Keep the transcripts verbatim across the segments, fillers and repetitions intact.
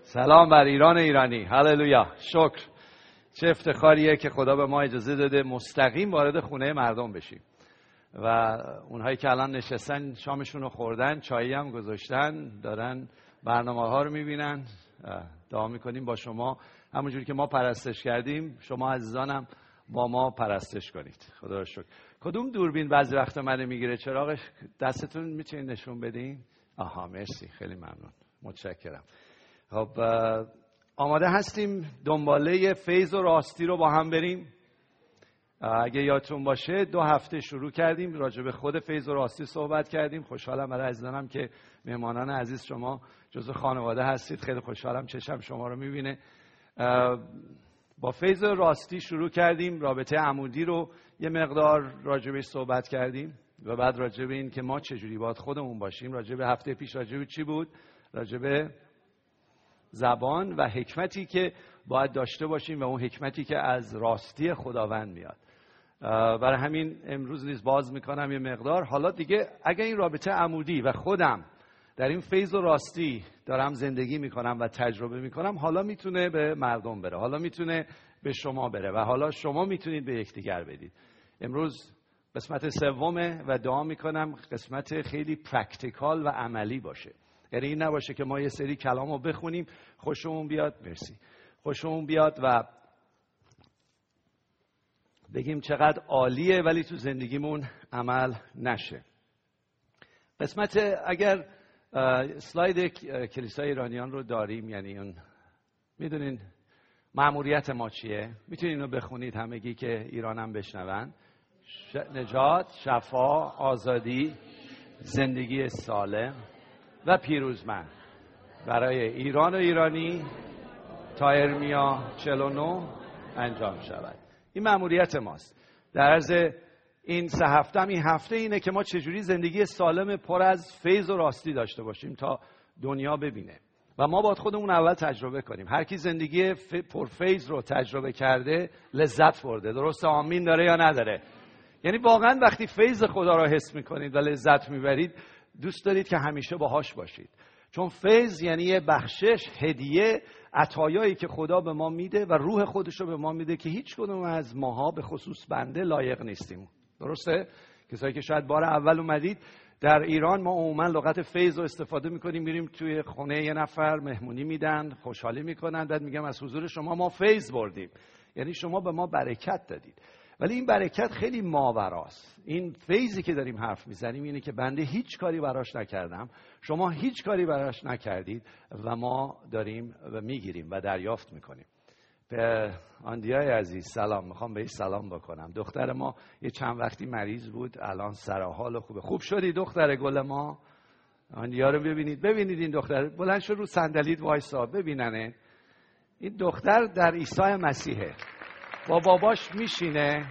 سلام بر ایران ایرانی. هللویا. شکر. چه افتخاریه که خدا به ما اجازه داده مستقیم وارد خونه مردم بشیم و اونهایی که الان نشستن شامشون رو خوردن، چایی هم گذاشتن، دارن برنامه ها رو میبینن. دعا میکنیم با شما همونجوری که ما پرستش کردیم شما عزیزانم با ما پرستش کنید. خدا رو شکر. کدوم دوربین بعضی وقتا منو میگیره؟ چراغش دستتون میتونید نشون بدین؟ آها مرسی، خیلی ممنون، متشکرم. خب آماده هستیم دنباله فیض و راستی رو با هم بریم؟ اگه یادتون باشه دو هفته شروع کردیم راجع به خود فیض و راستی صحبت کردیم. خوشحالم برای عزیزانم که مهمانان عزیز شما جزو خانواده هستید. خیلی خوشحالم چشم شما رو میبینه. با فیض و راستی شروع کردیم، رابطه عمودی رو یه مقدار راجع بهش صحبت کردیم و بعد راجع به این که ما چجوری باید خودمون باشیم. راجع به هفته پیش راجع به چی بود؟ راجع به زبان و حکمتی که باید داشته باشیم و اون حکمتی که از راستی خداوند میاد. برای همین امروز نیز باز میکنم یه مقدار. حالا دیگه اگه این رابطه عمودی و خودم در این فیض و راستی دارم زندگی میکنم و تجربه میکنم، حالا میتونه به مردم بره، حالا میتونه به شما بره و حالا شما میتونید به یکدیگر بدید. امروز قسمت سومه و دعا میکنم قسمت خیلی پرکتیکال و عملی باشه. یعنی این نباشه که ما یه سری کلامو بخونیم خوشمون بیاد، مرسی، خوشمون بیاد و بگیم چقدر عالیه ولی تو زندگیمون عمل نشه. قسمت اگر سلاید کلیسای ایرانیان رو داریم، یعنی اون میدونین مأموریت ما چیه؟ میتونین اینو بخونید همگی که ایران هم بشنون. ش... نجات، شفا، آزادی، زندگی سالم و پیروزمند برای ایران و ایرانی تا ارمیا چهل و نه انجام شود. این مأموریت ماست. در عرض این سه هفته این هفته اینه که ما چجوری زندگی سالم پر از فیض و راستی داشته باشیم تا دنیا ببینه و ما باید خودمون اول تجربه کنیم. هر کی زندگی پر فیض رو تجربه کرده لذت برده. درسته؟ آمین داره یا نداره؟ یعنی واقعا وقتی فیض خدا رو حس میکنید و لذت میبرید دوست دارید که همیشه باهاش باشید، چون فیض یعنی یه بخشش، هدیه، عطایایی که خدا به ما میده و روح خودش رو به ما میده که هیچ کدوم از ماها به خصوص بنده لایق نیستیم. درسته؟ کسایی که شاید بار اول اومدید، در ایران ما عموما لغت فیض رو استفاده میکنیم، میریم توی خونه یه نفر مهمونی میدن، خوشحالی میکنن، بعد میگم از حضور شما ما فیض بردیم، یعنی شما به ما برکت دادید. ولی این برکت خیلی ماوراست. این فیضی که داریم حرف میزنیم اینه که بنده هیچ کاری براش نکردم، شما هیچ کاری براش نکردید و ما داریم و میگیریم و دریافت میکنیم. به آندیای عزیز سلام، میخوام بهش سلام بکنم. دختر ما یه چند وقتی مریض بود، الان سر حال خوبه. خوب شدی دختر گل ما؟ آندیا رو ببینید، ببینید این دختر بلند شد رو صندلیت وایسا، ببیننه. این دختر در عیسی مسیحه، با باباش میشینه.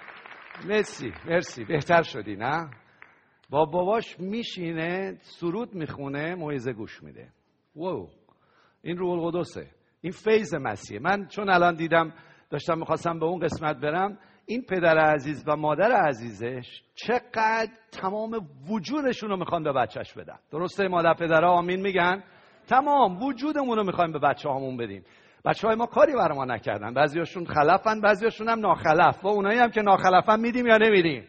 مرسی مرسی بهتر شدی نه؟ با باباش میشینه، سرود میخونه، موعظه گوش میده. واو، این روح القدسه، این فیض مسیحه. من چون الان دیدم داشتم میخواستم به اون قسمت برم، این پدر عزیز و مادر عزیزش چقدر تمام وجودشون رو میخوان به بچهش بدن. درسته مادر پدرها آمین میگن؟ تمام وجودمون رو میخوایم به بچه هامون بدیم. بچه های ما کاری برای ما نکردن، بعضیاشون خلفن، بعضیاشون هم ناخلف. و اونایی هم که ناخلفن میدیم یا نمیدیم؟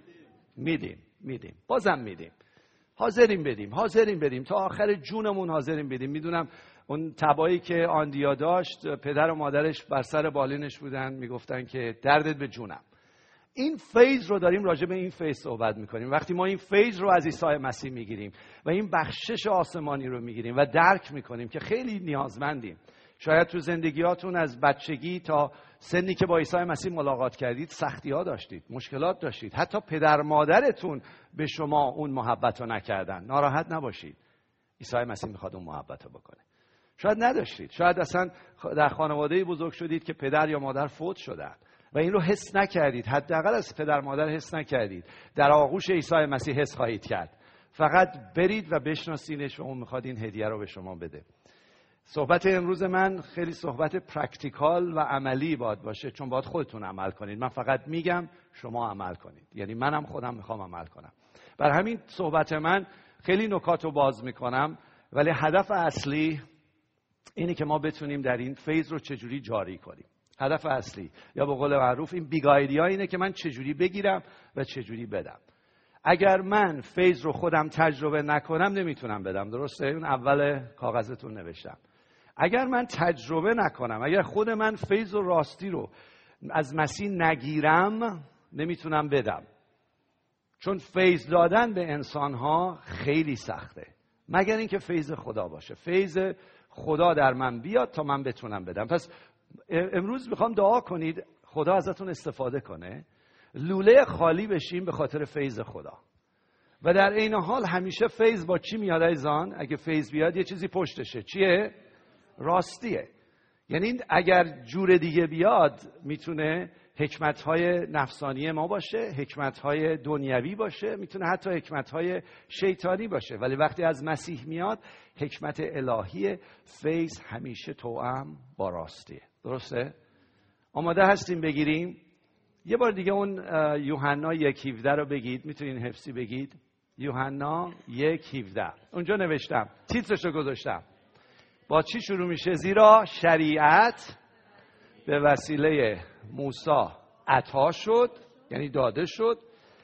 میدیم میدیم بازم میدیم، حاضریم بدیم، حاضریم بدیم تا آخر جونمون، حاضریم بدیم. میدونم اون تبایی که آندیا داشت، پدر و مادرش بر سر بالینش بودن، میگفتن که دردت به جونم. این فیض رو داریم راجع به این فیض صحبت میکنیم. وقتی ما این فیض رو از عیسی مسیح میگیریم و این بخشش آسمانی رو میگیریم و درک میکنیم که خیلی نیازمندیم. شاید تو زندگیاتون از بچگی تا سنی که با عیسی مسیح ملاقات کردید سختی ها داشتید، مشکلات داشتید، حتی پدر مادرتون به شما اون محبت رو نکردن. ناراحت نباشید، عیسی مسیح میخواد اون محبت رو بکنه. شاید نداشتید، شاید اصلا در خانواده‌ای بزرگ شدید که پدر یا مادر فوت شدن و این رو حس نکردید، حداقل از پدر مادر حس نکردید. در آغوش عیسی مسیح حس خواهید کرد. فقط برید و بشناسینش و اون میخواد این هدیه رو به شما بده. صحبت امروز من خیلی صحبت پرکتیکال و عملی باید باشه، چون باید خودتون عمل کنید. من فقط میگم شما عمل کنید، یعنی منم خودم میخوام عمل کنم. بر همین صحبت من خیلی نکات رو باز میکنم، ولی هدف اصلی اینه که ما بتونیم در این فیض رو چجوری جاری کنیم. هدف اصلی یا به قول معروف این بیگ ایدیا اینه که من چجوری بگیرم و چجوری بدم. اگر من فیض رو خودم تجربه نکنم نمیتونم بدم. درسته؟ اون اول کاغذتون نوشتم. اگر من تجربه نکنم، اگر خود من فیض و راستی رو از مسیح نگیرم نمیتونم بدم. چون فیض دادن به انسانها خیلی سخته، مگر اینکه فیض خدا باشه. فیض خدا در من بیاد تا من بتونم بدم. پس امروز میخوام دعا کنید خدا ازتون استفاده کنه، لوله خالی بشیم به خاطر فیض خدا. و در این حال همیشه فیض با چی میاد عزیزان؟ اگه فیض بیاد یه چیزی پشتشه. چیه؟ راستیه. یعنی اگر جور دیگه بیاد میتونه حکمت‌های نفسانی ما باشه، حکمت‌های دنیوی باشه، میتونه حتی حکمت‌های شیطانی باشه، ولی وقتی از مسیح میاد حکمت الهی، فیض همیشه توأم با راستیه. درسته؟ آماده هستیم بگیریم؟ یه بار دیگه اون یوحنا یک هفده رو بگید. میتونین حفظی بگید؟ یوحنا یک هفده. اونجا نوشتم، تیترش رو گذاشتم. با چی شروع میشه؟ زیرا شریعت به وسیله موسی عطا شد، یعنی داده شد،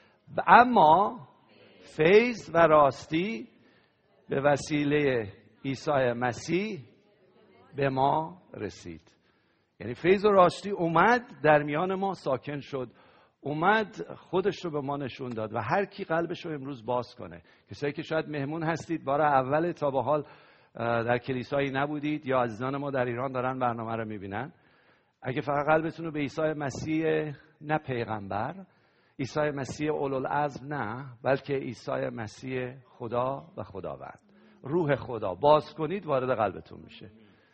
اما فیض و راستی به وسیله عیسی مسیح به ما رسید. یعنی فیض و راستی اومد در میان ما ساکن شد، اومد خودش رو به ما نشون داد و هر کی قلبش رو امروز باز کنه. کسایی که شاید مهمون هستید، بار اول تا به حال در کلیسایی نبودید، یا عزیزان ما در ایران دارن برنامه رو میبینن، اگه فقط قلبتون رو به عیسی مسیح، نه پیغمبر، عیسی مسیح اولوالعزم نه، بلکه عیسی مسیح خدا و خداوند، روح خدا باز کنید، وارد قلبتون میشه.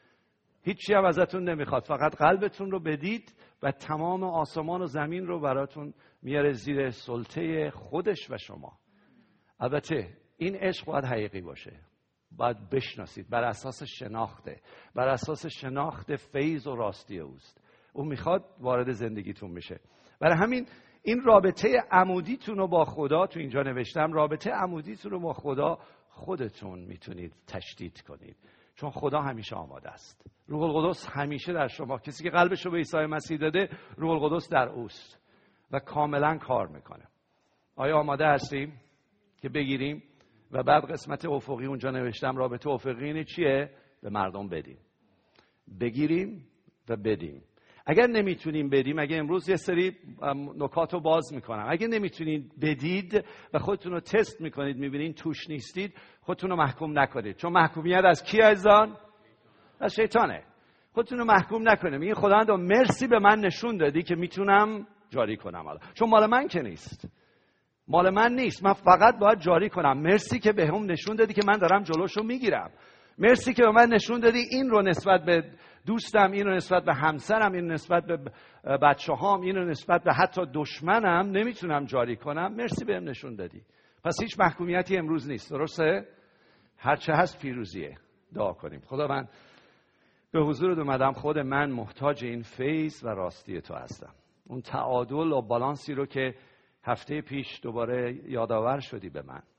هیچی هم ازتون نمیخواد، فقط قلبتون رو بدید و تمام آسمان و زمین رو براتون میاره زیر سلطه خودش و شما. البته این عشق باید حقیقی باشه، باید بشناسید، بر اساس شناخته، بر اساس شناخت فیض و راستی اوست. اون میخواد وارد زندگیتون میشه. برای همین این رابطه عمودیتون رو با خدا، تو اینجا نوشتم، رابطه عمودیتون رو با خدا خودتون میتونید تشدید کنید، چون خدا همیشه آماده است. روح القدس همیشه در شما. کسی که قلبش رو به عیسی مسیح داده، روح القدس در اوست و کاملا کار میکنه. آیا آماده هستیم که بگیریم؟ و بعد قسمت افقی اونجا نوشتم، رابطه افقی اینه چیه؟ به مردم بدیم، بگیریم و بدیم. اگر نمیتونیم بدیم، اگه امروز یه سری نکات رو باز میکنم، اگه نمیتونید بدید و خودتون رو تست میکنید میبینید توش نیستید، خودتون رو محکوم نکنید، چون محکومیت از کی عزیزان؟ از شیطانه. خودتون رو محکوم نکنید. میگه خداوند مرسی به من نشون دادی که میتونم جاری کنم، حالا چون مال من که نیست، مال من نیست، من فقط باید جاری کنم. مرسی که به هم نشون دادی که من دارم جلوشو میگیرم. مرسی که به من نشون دادی این رو نسبت به دوستم، این رو نسبت به همسرم، این رو نسبت به بچه هام، این رو نسبت به حتی دشمنم نمیتونم جاری کنم. مرسی بهم نشون دادی. پس هیچ محکومیتی امروز نیست. درسته؟ هرچه هست پیروزیه. دعا کنیم. خداوند به حضورت اومدم، خود من محتاج این فیض و راستی تو هستم. اون تعادل و بالانسی رو که هفته پیش دوباره یادآور شدی به من،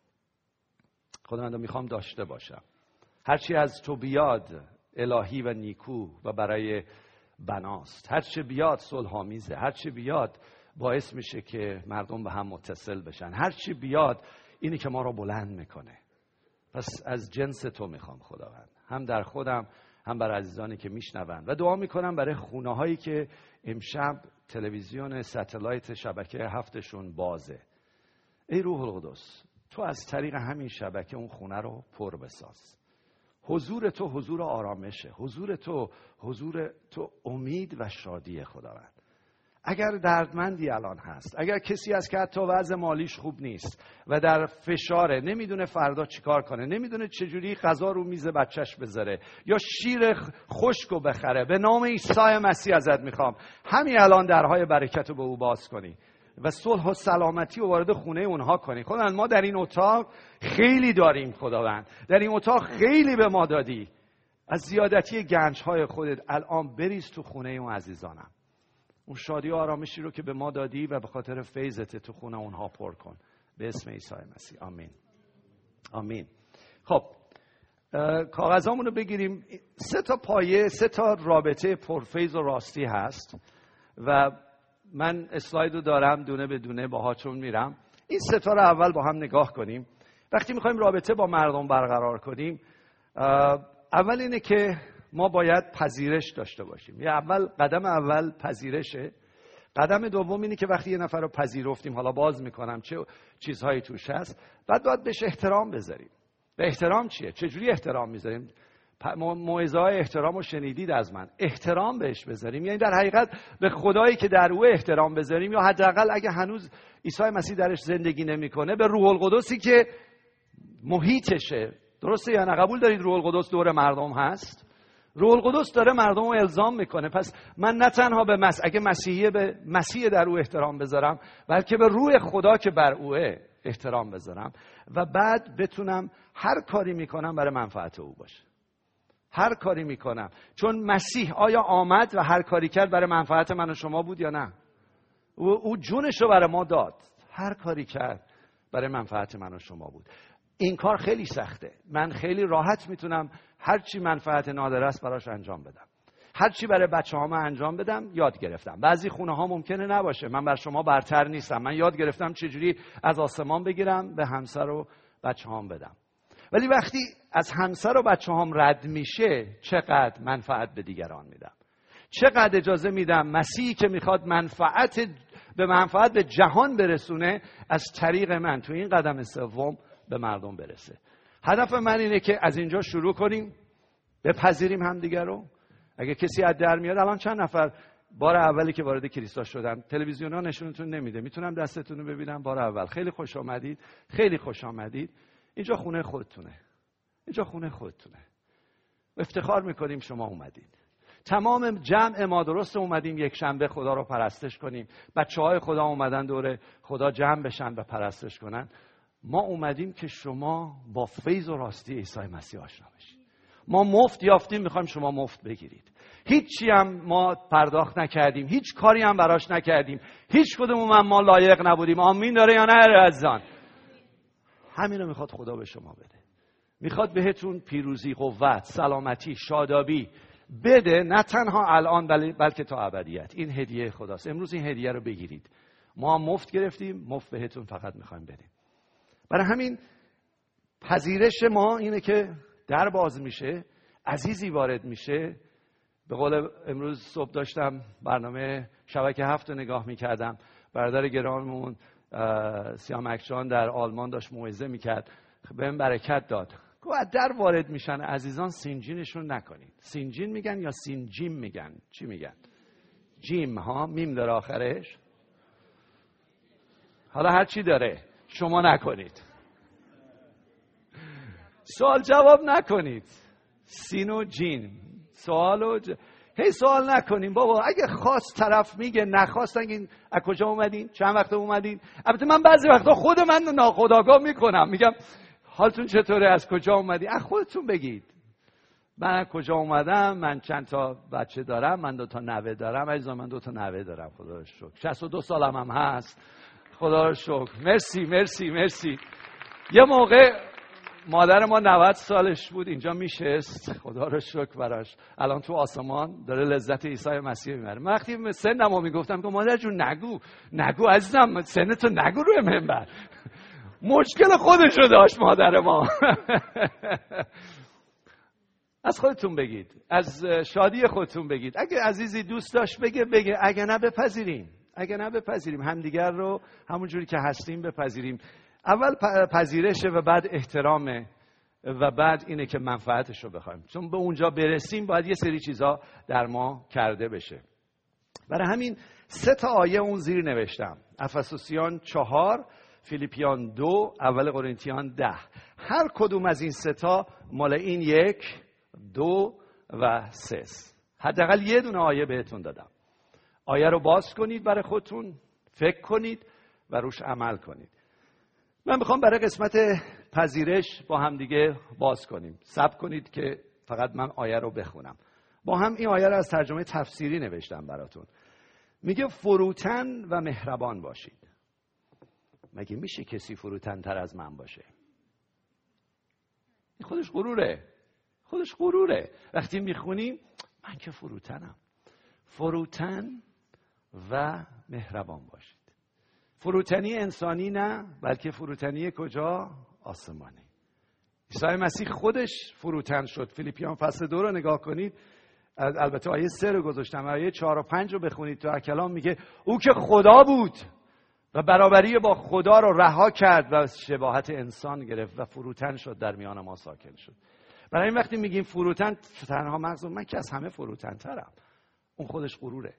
خداوند میخوام داشته باشم. هرچی از تو بیاد الهی و نیکو و برای بناست، هرچی بیاد صلح‌آمیزه، هرچی بیاد باعث میشه که مردم به هم متصل بشن، هرچی بیاد اینی که ما رو بلند میکنه. پس از جنس تو میخوام خداوند، هم در خودم هم برای عزیزانی که میشنون، و دعا میکنم برای خونه هایی که امشب تلویزیون ستلایت شبکه هفتشون بازه. ای روح القدس، تو از طریق همین شبکه اون خونه رو پر بساز. حضور تو حضور آرامشه، حضور تو حضور تو امید و شادی خداوند. اگر دردمندی الان هست، اگر کسی هست که حتی وضع مالیش خوب نیست و در فشاره، نمیدونه فردا چیکار کنه، نمیدونه چجوری غذا رو میز بچهش بذاره یا شیر خشکو بخره، به نام عیسی مسیح ازت میخوام همین الان درهای برکت رو به او باز کنی و صلح و سلامتی رو وارد خونه اونها کنی. خداوند ما در این اتاق خیلی داریم، خداوند در این اتاق خیلی به ما دادی. از زیادتی گنج‌های خودت الان بریز تو خونه اون عزیزانم. اون شادی و آرامشی رو که به ما دادی و به خاطر فیضت تو خونه اونها پر کن، به اسم عیسی مسیح. آمین. آمین. خب کاغذامون رو بگیریم. سه تا پایه، سه تا رابطه پرفیض و راستی هست و من اسلاید رو دارم دونه به دونه باهاتون میرم. این سه تا رو اول با هم نگاه کنیم. وقتی میخوایم رابطه با مردم برقرار کنیم، اول اینه که ما باید پذیرش داشته باشیم. یا اول قدم اول پذیرشه. قدم دوم اینه که وقتی یه نفر رو پذیرفتیم، حالا باز میکنم چه چیزهایی توش هست، بعد باید بهش احترام بذاریم. به احترام چیه؟ چجوری احترام میذاریم؟ موعظه های احترام رو شنیدید از من. احترام بهش بذاریم یعنی در حقیقت به خدایی که در او احترام بذاریم، یا حداقل اگه هنوز عیسی مسیح درش زندگی نمیکنه، به روح القدسی که محیطشه. درسته یا نه؟ قبول دارید روح القدس دور مردم هست؟ روح القدس داره مردم رو الزام میکنه. پس من نه تنها به مس... اگه مسیحیه به مسیح در او احترام بذارم، بلکه به روح خدا که بر اوه احترام بذارم و بعد بتونم هر کاری میکنم برای منفعت او باشه. هر کاری میکنم، چون مسیح آیا آمد و هر کاری کرد برای منفعت من و شما بود یا نه؟ او, او جونش رو برای ما داد. هر کاری کرد برای منفعت من و شما بود. این کار خیلی سخته. من خیلی راحت میتونم هر چی منفعت نادر است براش انجام بدم. هر چی برای بچه‌هام انجام بدم یاد گرفتم. بعضی خونه ها ممکنه نباشه. من بر شما برتر نیستم. من یاد گرفتم چجوری از آسمان بگیرم به همسر و بچه‌هام بدم. ولی وقتی از همسر و بچه‌هام رد میشه، چقدر منفعت به دیگران میدم. چقدر اجازه میدم مسیحی که میخواد منفعت به منفعت به جهان برسونه، از طریق من تو این قدم سوم به مردم برسه. هدف من اینه که از اینجا شروع کنیم، بپذیریم همدیگه رو. اگه کسی از در میاد، الان چند نفر بار اولی که وارد کلیسا شدن، تلویزیون‌ها نشونتون نمیده، میتونم دستتون رو ببینم. بار اول خیلی خوش آمدید، خیلی خوش آمدید. اینجا خونه خودتونه. اینجا خونه خودتونه. افتخار میکنیم شما اومدید. تمام جمع ما درست اومدیم یک شنبه خدا رو پرستش کنیم. بچه‌های خدا اومدن دور خدا جمع بشن و پرستش کنن. ما اومدیم که شما با فیض و راستی عیسی مسیح آشنا بشید. ما مفت یافتیم، میخوایم شما مفت بگیرید. هیچی هم ما پرداخت نکردیم، هیچ کاری هم براش نکردیم، هیچ کدوم هم ما لایق نبودیم. آمین داره یا نه عزیزان؟ همین رو میخواد خدا به شما بده. میخواد بهتون پیروزی، قوت، سلامتی، شادابی بده، نه تنها الان بلکه تا ابدیت. این هدیه خداست. امروز این هدیه رو بگیرید. ما مفت گرفتیم، مفت بهتون فقط میخوایم بدیم. برای همین پذیرش ما اینه که در باز میشه، عزیزی وارد میشه. به قول امروز صبح داشتم برنامه شبکه هفت رو نگاه میکردم. برادر گرانمون سیام اکشان در آلمان داشت موعظه میکرد، بهم برکت داد. گفت در وارد میشن عزیزان سینجینشون نکنید. سینجین میگن یا سینجیم میگن؟ چی میگن؟ جیم ها، میم داره آخرش. حالا هر چی داره شما نکنید. سوال جواب نکنید. سین و جین سوال و ج... هی سوال نکنیم بابا. اگه خواست طرف میگه، نخواست اگه از کجا اومدین، چند وقت اومدین. البته من بعضی وقتا خود من ناخودآگاه میکنم، میگم حالتون چطوره، از کجا اومدین. از خودتون بگید من از کجا اومدم، من چند تا بچه دارم، من دو تا نوه دارم. عزیزان من دو تا نوه دارم، خدا رو شکر. شصت و دو سالم هم هست، خدا رو شکر. مرسی مرسی مرسی. یه موقع مادر ما نود سالش بود اینجا میشست، خدا رو شکر براش. الان تو آسمان داره لذت عیسی مسیح میبره. من وقتی سنمو میگفتم که مادر جون نگو نگو عزیزم، سنتو نگو روی منبر. مشکل خودشو داشت مادر ما. از خودتون بگید، از شادی خودتون بگید. اگه عزیزی دوست داشت بگه بگه، اگه نه بپذیریم. اگه نه بپذیریم همدیگر رو همون جوری که هستیم بپذیریم. اول پذیرشه و بعد احترامه و بعد اینه که منفعتش رو بخوایم. چون به اونجا برسیم باید یه سری چیزا در ما کرده بشه. برای همین سه تا آیه اون زیر نوشتم. افسوسیان چهار، فیلیپیان دو، اول قرنتیان ده. هر کدوم از این سه تا مال این یک، دو و سه. حداقل یه دونه آیه بهتون دادم. آیه رو باز کنید برای خودتون، فکر کنید و روش عمل کنید. من میخوام برای قسمت پذیرش با هم دیگه باز کنیم. صبر کنید که فقط من آیه رو بخونم. با هم این آیه رو از ترجمه تفسیری نوشتم براتون. میگه فروتن و مهربان باشید. مگه میشه کسی فروتن تر از من باشه؟ این خودش غروره. خودش غروره. وقتی میخونیم من که فروتنم. فروتن و مهربان باشید. فروتنی انسانی نه، بلکه فروتنی کجا؟ آسمانی. عیسی مسیح خودش فروتن شد. فیلیپیان فصل دو رو نگاه کنید، البته آیه سه رو گذاشتم، آیه چهار و پنج رو بخونید. تو کلام میگه او که خدا بود و برابری با خدا رو رها کرد و شباهت انسان گرفت و فروتن شد، در میان ما ساکن شد. برای این وقتی میگیم فروتن، تنها مغز من که از همه فروتن ترم، اون خودش غروره.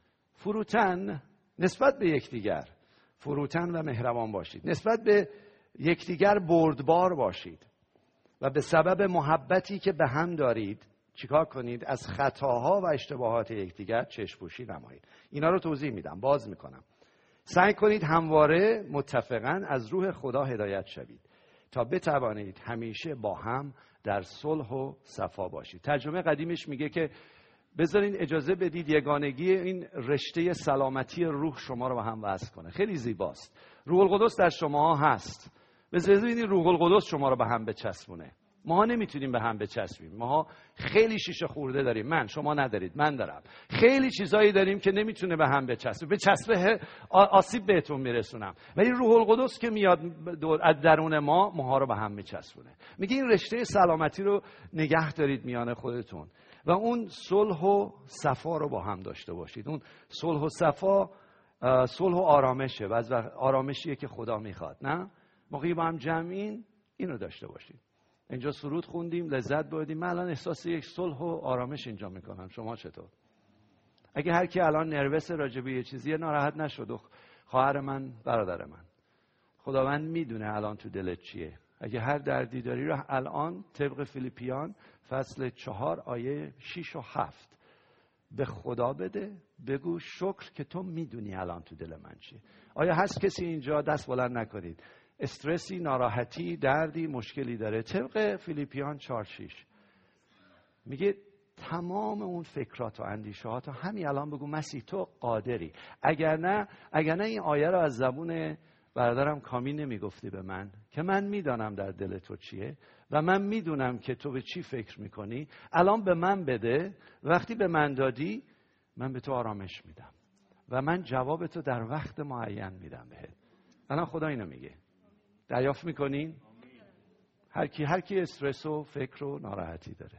فروتن نسبت به یکدیگر، فروتن و مهربان باشید. نسبت به یکدیگر بردبار باشید و به سبب محبتی که به هم دارید چیکار کنید؟ از خطاها و اشتباهات یکدیگر چشم‌پوشی نمایید. اینا رو توضیح میدم، باز میکنم. سعی کنید همواره متفقاً از روح خدا هدایت شوید تا بتوانید همیشه با هم در صلح و صفا باشید. ترجمه قدیمش میگه که بذارین اجازه بدید یگانگی این رشته سلامتی روح شما رو با هم وصل کنه. خیلی زیباست. روح القدس در شما هست. بذارید روح القدس شما رو به هم بچسبونه. ما نمیتونیم به هم بچسبیم. ما خیلی شیشه خورده داریم. من، شما ندارید، من دارم. خیلی چیزایی داریم که نمیتونه به هم بچسبه. به چسبه آسیب بهتون میرسونم. ولی روح القدس که میاد از درون ما، ماها رو به هم میچسبونه. میگه این رشته سلامتی رو نگه دارید میان خودتون و اون صلح و صفا رو با هم داشته باشید. اون صلح و صفا صلح و آرامشه و از آرامشیه که خدا میخواد. نه؟ موقعی با هم جمعین اینو داشته باشید. اینجا سرود خوندیم، لذت بردیم. من الان احساس یک صلح و آرامش اینجا میکنم. شما چطور؟ اگه هر کی الان نروس راجع به یه چیزی ناراحت نشد، خواهر من، برادر من، خداوند میدونه الان تو دلت چیه. اگه هر دردی داری رو الان طبق فیلیپیان فصل چهار آیه شیش و هفت به خدا بده، بگو شکر که تو میدونی الان تو دل من چیه. آیا هست کسی اینجا دست بلند نکنید استرسی، ناراحتی، دردی، مشکلی داره؟ طبق فیلیپیان چهار شیش میگه تمام اون فکرات و اندیشهات رو همین الان بگو مسیح تو قادری. اگر نه اگر نه این آیه رو از زبون برادرم کامی نمیگفتی به من که من میدانم در دل تو چیه و من میدونم که تو به چی فکر میکنی. الان به من بده. وقتی به من دادی من به تو آرامش میدم و من جواب تو در وقت معین میدم بهت. الان خدا اینو میگه. دریافت میکنین؟ هر کی هر کی استرس و فکر و ناراحتی داره،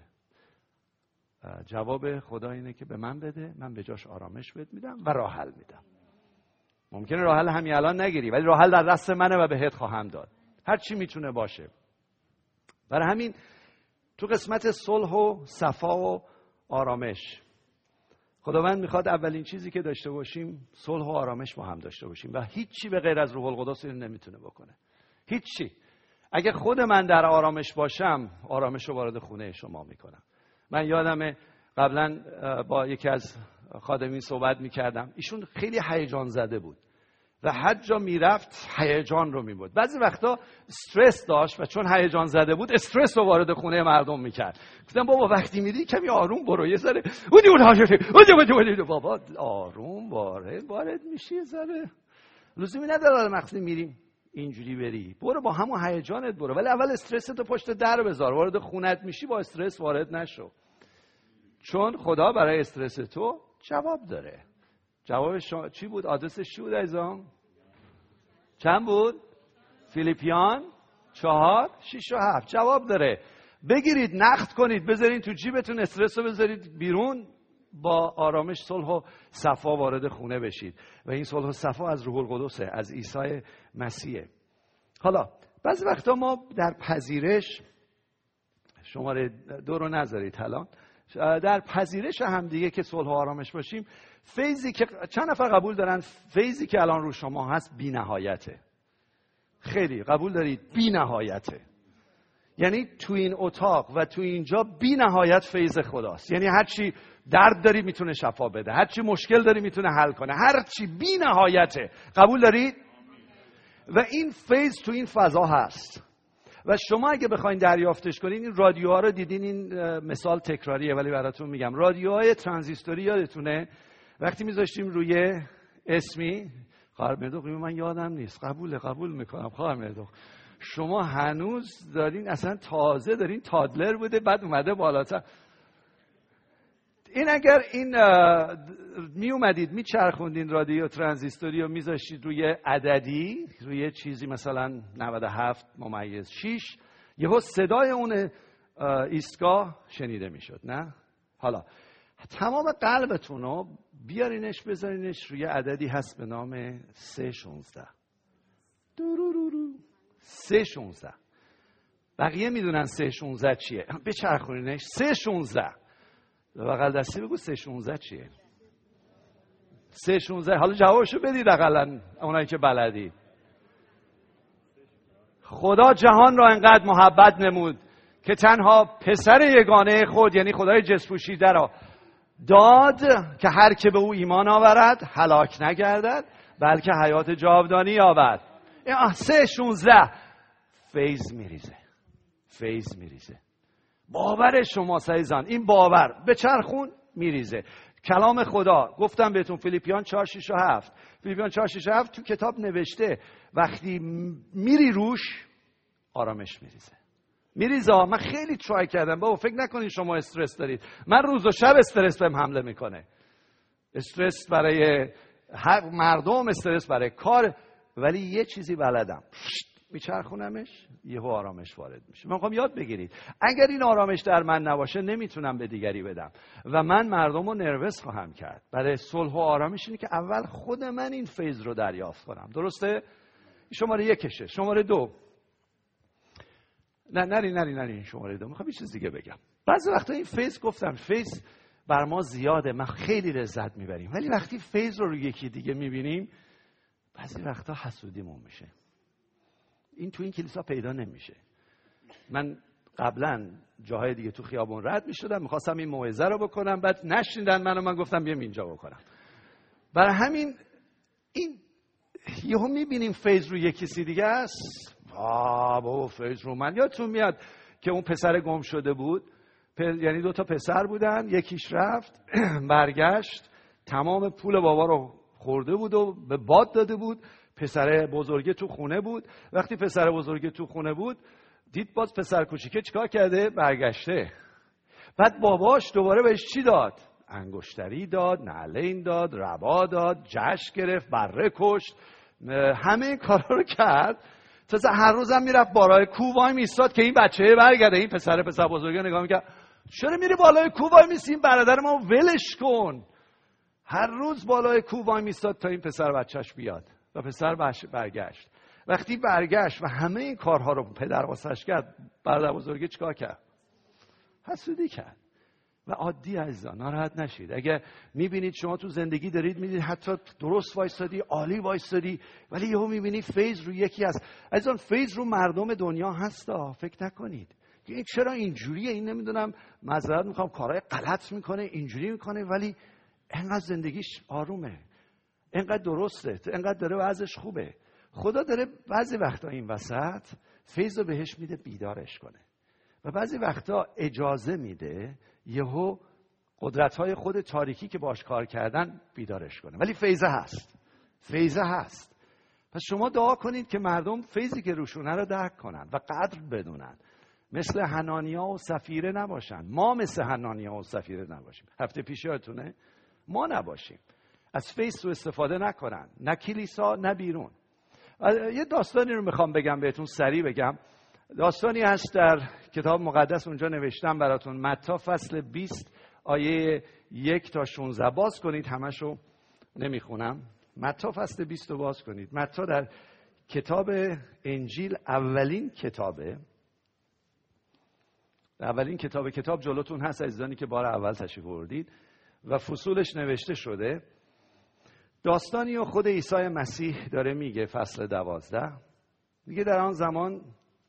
جواب خدا اینه که به من بده، من به جاش آرامش بهت میدم و راه حل میدم. ممکنه راه حل همین الان نگیری، ولی راه حل در دست منه و بهت خواهم داد. هر چی میتونه باشه. برای همین تو قسمت صلح و صفا و آرامش خداوند میخواد اولین چیزی که داشته باشیم صلح و آرامش با هم داشته باشیم و هیچی به غیر از روح القدس اینو نمیتونه بکنه. هیچی. اگه خود من در آرامش باشم، آرامش رو وارد خونه شما میکنم. من یادمه قبلا با یکی از خادمین صحبت میکردم. ایشون خیلی هیجان زده بود و هر جا میرفت هیجان رو میبود. بعضی وقتا استرس داشت و چون هیجان زده بود استرس رو وارد خونه مردم میکرد. گفتم بابا وقتی میری کمی آروم برو، یه ذره اودی اون بابا آروم وارد وارد میشی، یه ذره لزومی نداره وقتی میریم اینجوری بری، برو با همون هیجانت برو، ولی اول استرستو پشت در بذار. وارد خونت میشی با استرس وارد نشو، چون خدا برای استرس تو جواب داره. جوابش چی بود؟ آدرسش چی بود عزیزان؟ چند بود؟ فیلیپیان چهار شیش و هفت. جواب داره. بگیرید، نقد کنید، بذارید تو جیبتون، استرس رو بذارید بیرون، با آرامش صلح و صفا وارد خونه بشید و این صلح و صفا از روح القدسه، از عیسی مسیحه. حالا بعضی وقتا ما در پذیرش، شماره دو رو نذارید الان، در پذیرش هم دیگه که صلح و آرامش باشیم، فیضی که چند نفر قبول دارن فیضی که الان رو شما هست بی نهایته؟ خیلی قبول دارید بی نهایته. یعنی تو این اتاق و تو اینجا بی نهایت فیض خداست. یعنی هر چی درد داری میتونه شفا بده، هر چی مشکل داری میتونه حل کنه، هر چی بی نهایته. قبول دارید؟ و این فیض تو این فضا هست و شما اگه بخواید دریافتش کنین، این رادیوها رو دیدین، این مثال تکراریه ولی براتون میگم. رادیوهای ترانزیستوری یادتونه وقتی میذاشتیم روی اسمی خواهر مردوق، من یادم نیست، قبوله قبول میکنم خواهر مردوق، شما هنوز دارین، اصلا تازه دارین، تادلر بوده بعد اومده بالاتر. این اگر این می اومدید می چرخوندین رادیو ترانزیستوری و میذاشتید روی عددی، روی چیزی مثلا نود و هفت ممیز شش، یهو صدای اون ایستگاه شنیده میشد. نه حالا تمام قلبتون رو بیارینش بذارینش روی عددی هست به نام سه شانزده. سه شانزده. بقیه میدونن سه شانزده چیه؟ بچرخونینش. سه شانزده. بغل دستی بگو سه شانزده چیه؟ سه شانزده. حالا جوابشو بدید اقلا اونایی که بلدی. خدا جهان را انقدر محبت نمود که تنها پسر یگانه خود، یعنی خدای جسم پوشیده را داد که هر که به او ایمان آورد هلاک نگردد بلکه حیات جاودانی یابد. سه شانزده. فیض میریزه. فیض میریزه. باور شما عزیزان، این باور به چرخون میریزه. کلام خدا گفتم بهتون فیلیپیان چهار شش و هفت. فیلیپیان چهار شش و هفت تو کتاب نوشته وقتی میری روش آرامش میریزه. میریزه. من خیلی ترای کردم. بابا فکر نکنید شما استرس دارید. من روز و شب استرس بهم حمله میکنه. استرس برای حق مردم، استرس برای کار، ولی یه چیزی بلدم. میچرخونمش یهو آرامش وارد میشه. من میخوام یاد بگیرید اگر این آرامش در من نباشه نمیتونم به دیگری بدم و من مردم رو نروس خواهم کرد. برای صلح و آرامش اینه که اول خود من این فیض رو دریافت کنم. درسته؟ شماره یکشه. شماره دو، نه نری نری نری این شماره دو. میخوام یه چیز دیگه بگم. بعضی وقتا این فیض، گفتم فیض بر ما زیاده، ما خیلی لذت میبریم، ولی وقتی فیض رو روی یکی دیگه میبینیم بعضی وقتا حسودیمون میشه. این تو این کلیسا پیدا نمیشه. من قبلا جاهای دیگه تو خیابون رد میشدم، میخواستم این موعظه رو بکنم، بعد نشنیدن منو، من گفتم بیام اینجا بکنم. برای همین این یهو میبینیم فیض رو یکی کسی دیگه است. واه بابا فیض رو من. یادتون میاد که اون پسر گم شده بود، پ... یعنی دو تا پسر بودن، یکیش رفت برگشت تمام پول بابا رو خورده بود و به باد داده بود. پسر بزرگه تو خونه بود. وقتی پسر بزرگه تو خونه بود دید باز پسر کوچیکه چیکار کرده؟ برگشته. بعد باباش دوباره بهش چی داد؟ انگشتری داد، نعلین داد، ربا داد، جشن گرفت، بره کشت، همه این کارا رو کرد. تا هر روزم میرفت بالای کوه وای میستاد که این بچه برگرده. این پسر پسر بزرگه نگاه میکرد، چرا میری بالای کوه وای میستی؟ این برادر ما ولش کن. هر روز بالای کوه وای میستاد تا این پسر بچهش بیاد. و پسر برگشت. وقتی برگشت و همه این کارها رو پدر واسش کرد، برادر بزرگه چیکار کرد؟ حسودی کرد. و عادی عزیزان ناراحت نشید. اگه میبینید شما تو زندگی دارید میدید حتی درست وایستادی، عالی وایستادی، ولی یهو میبینی فیض رو یکی هست. عزیزان فیض رو مردم دنیا هستا. فکر نکنید این چرا اینجوریه، این نمیدونم، معذرت میخوام، کارهای غلط میکنه، اینجوری میکنه، ولی انقدر زندگیش آرومه، انقدر درسته، انقدر داره وضعش خوبه. خدا داره بعضی وقتا این وسط فیض رو بهش میده بیدارش کنه و بعضی وقتا اجازه میده یهو قدرت‌های خود تاریکی که باش کار کردن بیدارش کنه. ولی فیض هست. فیض هست. پس شما دعا کنید که مردم فیضی که روشونه رو درک کنن و قدر بدونن. مثل حنانیا و سفیره نباشن. ما مثل حنانیا و سفیره نباشیم. هفته پیش یادتونه؟ ما نباشیم. از فیض سو استفاده نکنن. نه کلیسا نه بیرون. یه داستانی رو میخوام بگم بهتون، سریع بگم. داستانی هست در کتاب مقدس، اونجا نوشتم براتون. متی فصل بیست آیه یک تا شانزده. باز کنید، همشو نمیخونم. متی فصل بیست رو باز کنید. متی در کتاب انجیل اولین کتابه. اولین کتاب کتاب جلوتون هست عزیزانی که بار اول تشریف آوردید و فصولش نوشته شده. داستانی رو خود عیسی مسیح داره میگه. فصل دوازده میگه در آن زمان،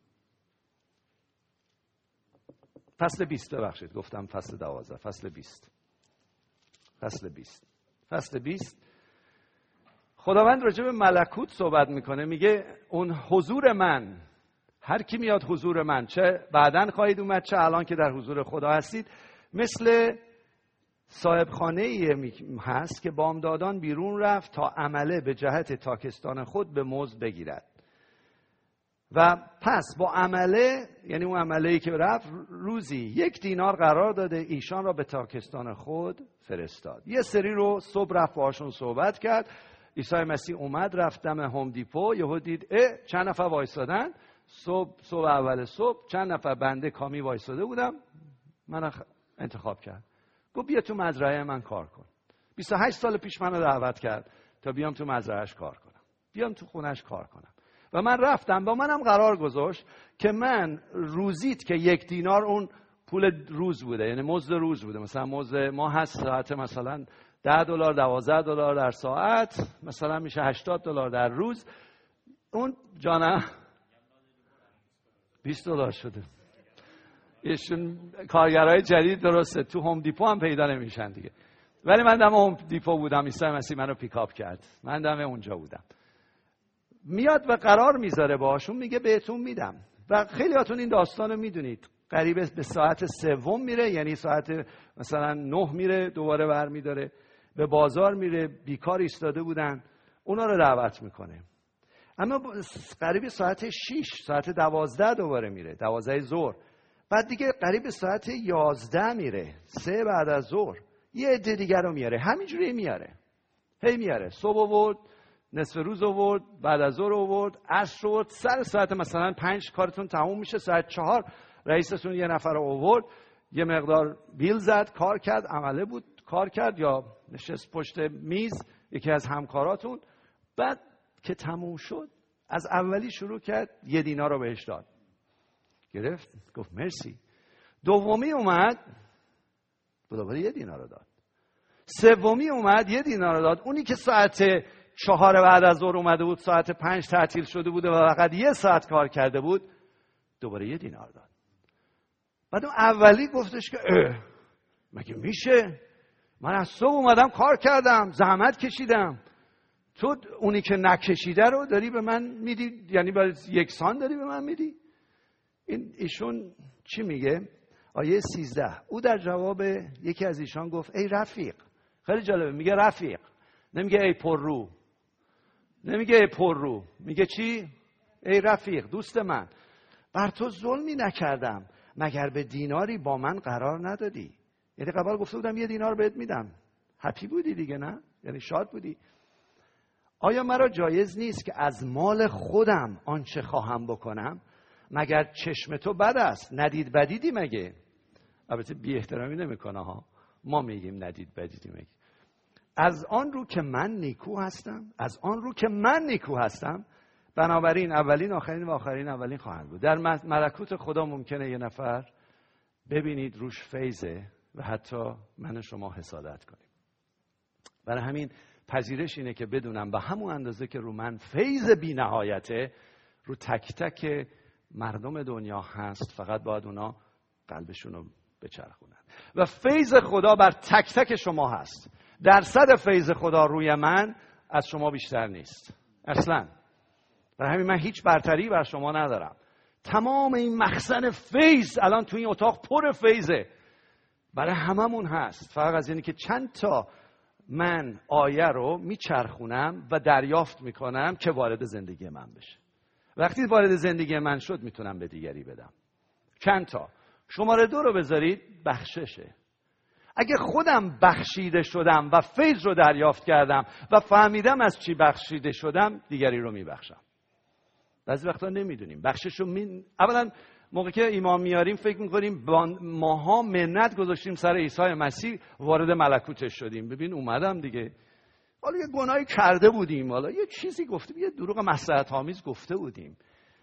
فصل بیست ببخشید گفتم فصل دوازده، فصل بیست فصل بیست فصل بیست خداوند راجع به ملکوت صحبت میکنه. میگه اون حضور من، هر کی میاد حضور من، چه بعدن خواهید اومد چه الان که در حضور خدا هستید، مثل صاحب خانه ای هست که بامدادان بیرون رفت تا عمله به جهت تاکستان خود به مزد بگیرد و پس با عمله، یعنی اون عمله‌ای که رفت، روزی یک دینار قرار داده ایشان را به تاکستان خود فرستاد. یه سری رو صبح رفت باهاشون صحبت کرد. عیسی مسیح اومد رفت دم هوم دیپو، یهو دید اه چند نفر وایسادن. صبح صبح اول صبح چند نفر بنده کامی وایساده بودم، من انتخاب کرد. گفت بیا تو مزرعه من کار کن. بیست و هشت سال پیش منو دعوت کرد تا بیام تو مزرعهش کار کنم، بیام تو خونش کار کنم. و من رفتم، با منم قرار گذاشت که من روزیت که یک دینار اون پول روز بوده، یعنی مزد روز بوده، مثلا مزد ما هست ساعت مثلا ده دلار، دوازده دلار در ساعت، مثلا میشه هشتاد دلار در روز. اون جانم بیست دلار شده. ایشون کارگرای جدید درسته تو هوم دیپو هم پیدا نمیشن دیگه، ولی من دم هوم دیپو بودم، عیسی مسیح منو پیکاپ کرد، من دم اونجا بودم. میاد و قرار میذاره باهاشون، میگه بهتون میدم. و خیلی هاتون این داستانو میدونید، قریب به ساعت سوم میره، یعنی ساعت مثلا نه میره دوباره برمیداره، به بازار میره، بیکار ایستاده بودن، اونا رو دعوت میکنه. اما قریب ساعت شش، ساعت دوازده دوباره میره، دوازده ظهر. بعد دیگه قریب ساعت یازده میره، سه بعد از ظهر، یه عده دیگه رو میاره، همینجوری میاره، هی میاره. صبح آورد، نصف روز آورد، بعد از ظهر آورد، عصر آورد، سر ساعت مثلا پنج کارتون تموم میشه، ساعت چهار رئیستون یه نفر رو آورد، یه مقدار بیل زد، کار کرد، عمله بود، کار کرد، یا نشست پشت میز یکی از همکاراتون. بعد که تموم شد، از اولی شروع کرد، یه دینار رو بهش داد، گرفت، گفت مرسی. دومی اومد، دوباره یه دینار رو داد. سومی اومد، یه دینار رو داد. اونی که ساعت چهار بعد از ظهر اومده بود، ساعت پنج تعطیل شده بوده و فقط یه ساعت کار کرده بود، دوباره یه دینار داد. بعد اون اولی گفتش که اه مگه میشه؟ من از صبح اومدم کار کردم، زحمت کشیدم، تو اونی که نکشیده رو داری به من میدی، یعنی باید یکسان داری به من میدی؟ این ایشون چی میگه؟ آیه سیزده، او در جواب یکی از ایشان گفت ای رفیق. خیلی جالبه، میگه رفیق، نمیگه ای پر رو، نمیگه ای پر رو، میگه چی؟ ای رفیق، دوست من، بر تو ظلمی نکردم، مگر به دیناری با من قرار ندادی؟ یعنی قبل گفته بودم یه دینار بهت میدم، هپی بودی دیگه، نه؟ یعنی شاد بودی. آیا مرا جایز نیست که از مال خودم آنچه خواهم بکنم؟ مگر چشم تو بد است؟ ندید بدیدی مگه؟ البته بی احترامی نمیکنه ها، ما میگیم ندید بدیدی مگه. از آن رو که من نیکو هستم، از آن رو که من نیکو هستم، بنابراین اولین آخرین و آخرین اولین خواهند بود. در ملکوت خدا ممکنه یه نفر ببینید روش فیضه و حتی من شما حسادت کنیم. برای همین پذیرش اینه که بدونم به همون اندازه که رو من فیض بی نهایته، رو تک تک مردم دنیا هست، فقط باید اونا قلبشون رو بچرخونن. و فیض خدا بر تک تک شما هست. درصد فیض خدا روی من از شما بیشتر نیست اصلا. برای همین من هیچ برتری بر شما ندارم. تمام این مخزن فیض الان تو این اتاق پر فیضه، برای هممون هست. فقط از اینه که چند تا من آیه رو میچرخونم و دریافت میکنم که وارد زندگی من بشه. وقتی وارد زندگی من شد میتونم به دیگری بدم. چند تا شماره دو رو بذارید، بخششه. اگه خودم بخشیده شدم و فیض رو دریافت کردم و فهمیدم از چی بخشیده شدم، دیگری رو میبخشم. بعضی وقتا نمیدونیم بخشش رو می... اولا موقعی که ایمان میاریم فکر میکنیم ماها منت گذاشتیم سر عیسی مسیح، وارد ملکوتش شدیم. ببین اومدم دیگه، حالا یه گناهی کرده بودیم، حالا یه چیزی گفتیم، یه دروغ مصلحت آمیز گفته بودیم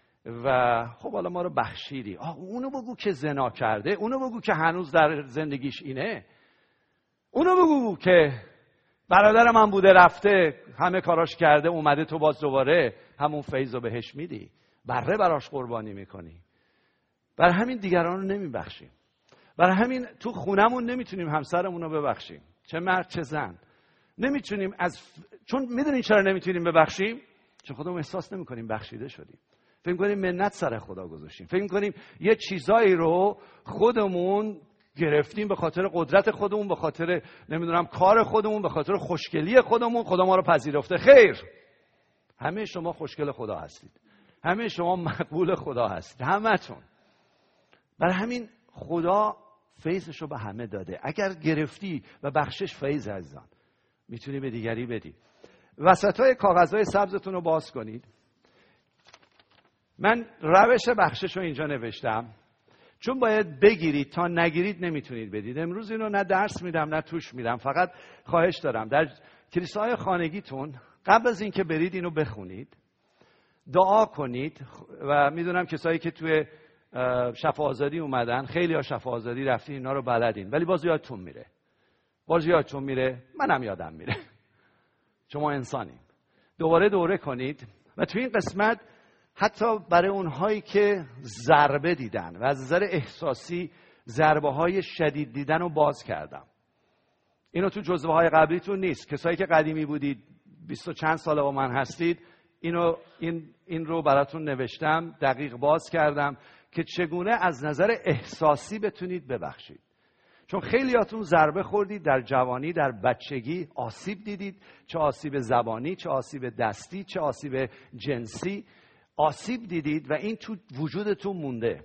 و خب حالا ما رو بخشیدی. آه اونو بگو که زنا کرده، اونو بگو که هنوز در زندگیش اینه، اونو بگو که برادر من بوده رفته همه کاراش کرده اومده، تو باز دوباره همون فیض رو بهش میدی، بره براش قربانی میکنی. برای همین دیگران رو نمیبخشیم. برای همین تو خونمون نمیتونیم همسرمون رو ببخشیم، چه مرد چه زن. نمیتونیم از چون میدونین چرا نمیتونیم ببخشیم؟ چون خودمون احساس نمیکنیم بخشیده شدیم. فکر میکنیم منت سر خدا گذاشتیم. فکر میکنیم یه چیزایی رو خودمون گرفتیم به خاطر قدرت خودمون، به خاطر نمیدونم کار خودمون، به خاطر خوشگلی خودمون، خدا ما رو پذیرفته. خیر، همه شما خوشگل خدا هستید. همه شما مقبول خدا هستید، همتون. برای همین خدا فیضش رو به همه داده. اگر گرفتی و بخشش فیض عزیزان، میتونی به دیگری بدی. وسطای کاغذهای سبزتون رو باز کنید. من روش بخشش رو اینجا نوشتم، چون باید بگیرید، تا نگیرید نمیتونید بدید. امروز اینو نه درس میدم نه توش میدم، فقط خواهش دارم در کلیساهای خانگیتون قبل از اینکه برید اینو بخونید، دعا کنید. و میدونم کسایی که توی شفا آزادی اومدن، خیلی ها شفا آزادی رفتین، اینا رو بلدین، ولی باز یادتون میره، باز یادتون میره، منم یادم میره، چون ما انسانیم. دوباره دوره کنید. و توی این قسمت حتی برای اونهایی که ضربه دیدن و از نظر احساسی ضربه های شدید دیدن رو باز کردم. اینو تو جزوه های قبلیتون نیست. کسایی که قدیمی بودید، بیست و چند ساله با من هستید، اینو این این رو براتون نوشتم، دقیق باز کردم که چگونه از نظر احساسی بتونید ببخشید. چون خیلیاتون ضربه خوردید در جوانی، در بچگی آسیب دیدید، چه آسیب زبانی، چه آسیب دستی، چه آسیب جنسی، آسیب دیدید و این تو وجودتون مونده.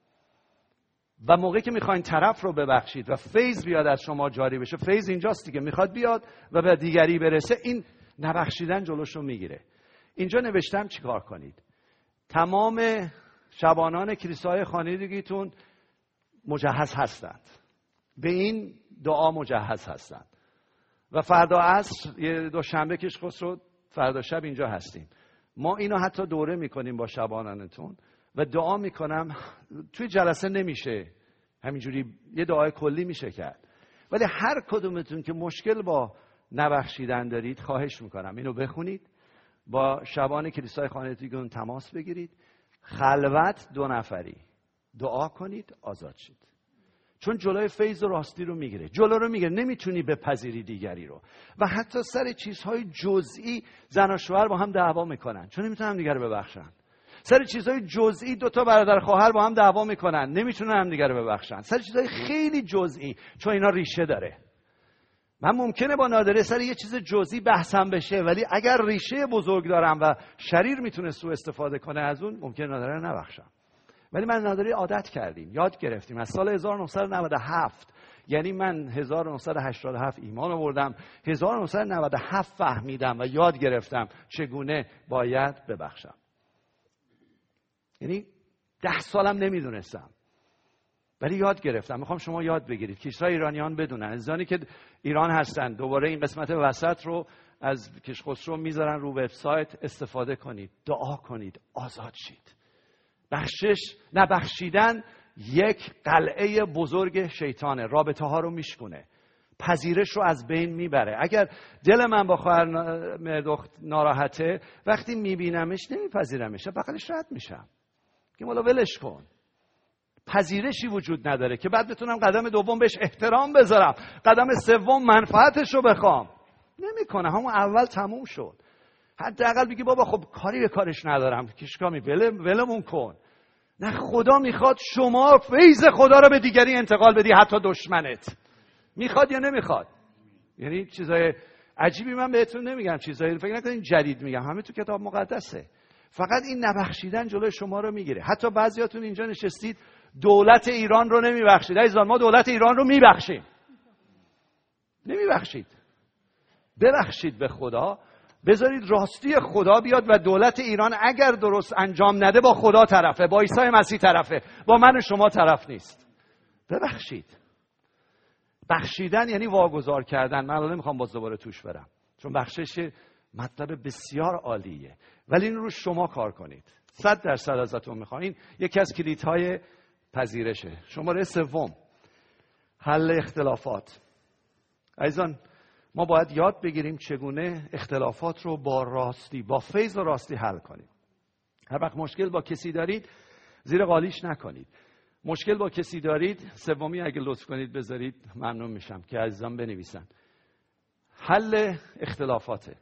و موقعی که میخواین طرف رو ببخشید و فیض بیاد از شما جاری بشه، فیض اینجاست دیگه، میخواد بیاد و به دیگری برسه، این نبخشیدن جلوش رو میگیره. اینجا نوشتم چیکار کنید. تمام شبانان کلیساهای خانگیتون مجهز هستند، به این دعا مجهز هستند. و فردا عصر یه دوشنبه کش خسرو، فردا شب اینجا هستیم. ما اینو حتی دوره میکنیم با شبانانتون و دعا میکنم. توی جلسه نمیشه همینجوری، یه دعای کلی میشه کرد، ولی هر کدومتون که مشکل با نبخشیدن دارید، خواهش میکنم اینو بخونید، با شبان کلیسای خانگیتون تماس بگیرید، خلوت دو نفری دعا کنید، آزاد شید. چون جلوی فیض و راستی رو میگیره، جلو رو میگیره، نمیتونی بپذیری دیگری رو. و حتی سر چیزهای جزئی زن و شوهر با هم دعوا میکنن چون نمیتونن دیگر رو ببخشن. سر چیزهای جزئی دو تا برادر خواهر با هم دعوا میکنن، نمیتونن هم دیگر رو ببخشن. سر چیزهای خیلی جزئی، چون اینا ریشه داره. من ممکنه با نادره سر یه چیز جزئی بحثم بشه، ولی اگر ریشه بزرگ دارم و شریر میتونه سوء استفاده کنه از اون، ممکنه نادره رو نبخشم. ولی من نادری عادت کردیم، یاد گرفتیم از سال هزار و نهصد و نود و هفت. یعنی من هزار و نهصد و هشتاد و هفت ایمان آوردم، هزار و نهصد و نود و هفت فهمیدم و یاد گرفتم چگونه باید ببخشم. یعنی ده سالم نمیدونستم، ولی یاد گرفتم. میخوام شما یاد بگیرید، کشورهای ایرانیان بدونن، عزیزانی که ایران هستن، دوباره این قسمت وسط رو از کشخسرو میذارن رو وبسایت، استفاده کنید، دعا کنید، آزاد شید. بخشش، نبخشیدن یک قلعه بزرگ شیطانه، رابطه ها رو میشکونه، پذیرش رو از بین میبره. اگر دل من با خواهر مردخت ناراحته، وقتی میبینمش نمیپذیرمش، بغلش رد میشم که مولا ولش کن. پذیرشی وجود نداره که بعد بتونم قدم دوم بهش احترام بذارم، قدم سوم منفعتش رو بخوام. نمیکنه، همون اول تموم شد. حداقل بگی بابا خب کاری به کارش ندارم، کشکامی ول ولمون کن. نه، خدا میخواد شما فیض خدا رو به دیگری انتقال بدی، حتی دشمنت. میخواد یا نمیخواد؟ یعنی چیزای عجیبی من بهتون نمیگم، چیزایی فکر نکنین جدید میگم، همه تو کتاب مقدسه. فقط این نبخشیدن جلوی شما رو میگیره. حتی بعضیاتون اینجا نشستید دولت ایران رو نمیبخشید. عزیزان، ما دولت ایران رو میبخشیم. نمیبخشید. ببخشید به خدا، بذارید راستی خدا بیاد و دولت ایران اگر درست انجام نده با خدا طرفه، با عیسی مسیح طرفه، با من و شما طرف نیست. ببخشید. بخشیدن یعنی واگذار کردن. من الان نمیخوام باز دوباره توش برم، چون بخشش مطلب بسیار عالیه، ولی این رو شما کار کنید. صد درصد ازتون میخوام. این یکی از کلیدهای پذیرشه. شماره سوم، حل اختلافات. عزیزان، ما باید یاد بگیریم چگونه اختلافات رو با راستی، با فیض و راستی حل کنیم. هر وقت مشکل با کسی دارید، زیر قالیش نکنید. مشکل با کسی دارید، سومی اگه لطف کنید بذارید، ممنون میشم که عزیزان بنویسن. حل اختلافاته.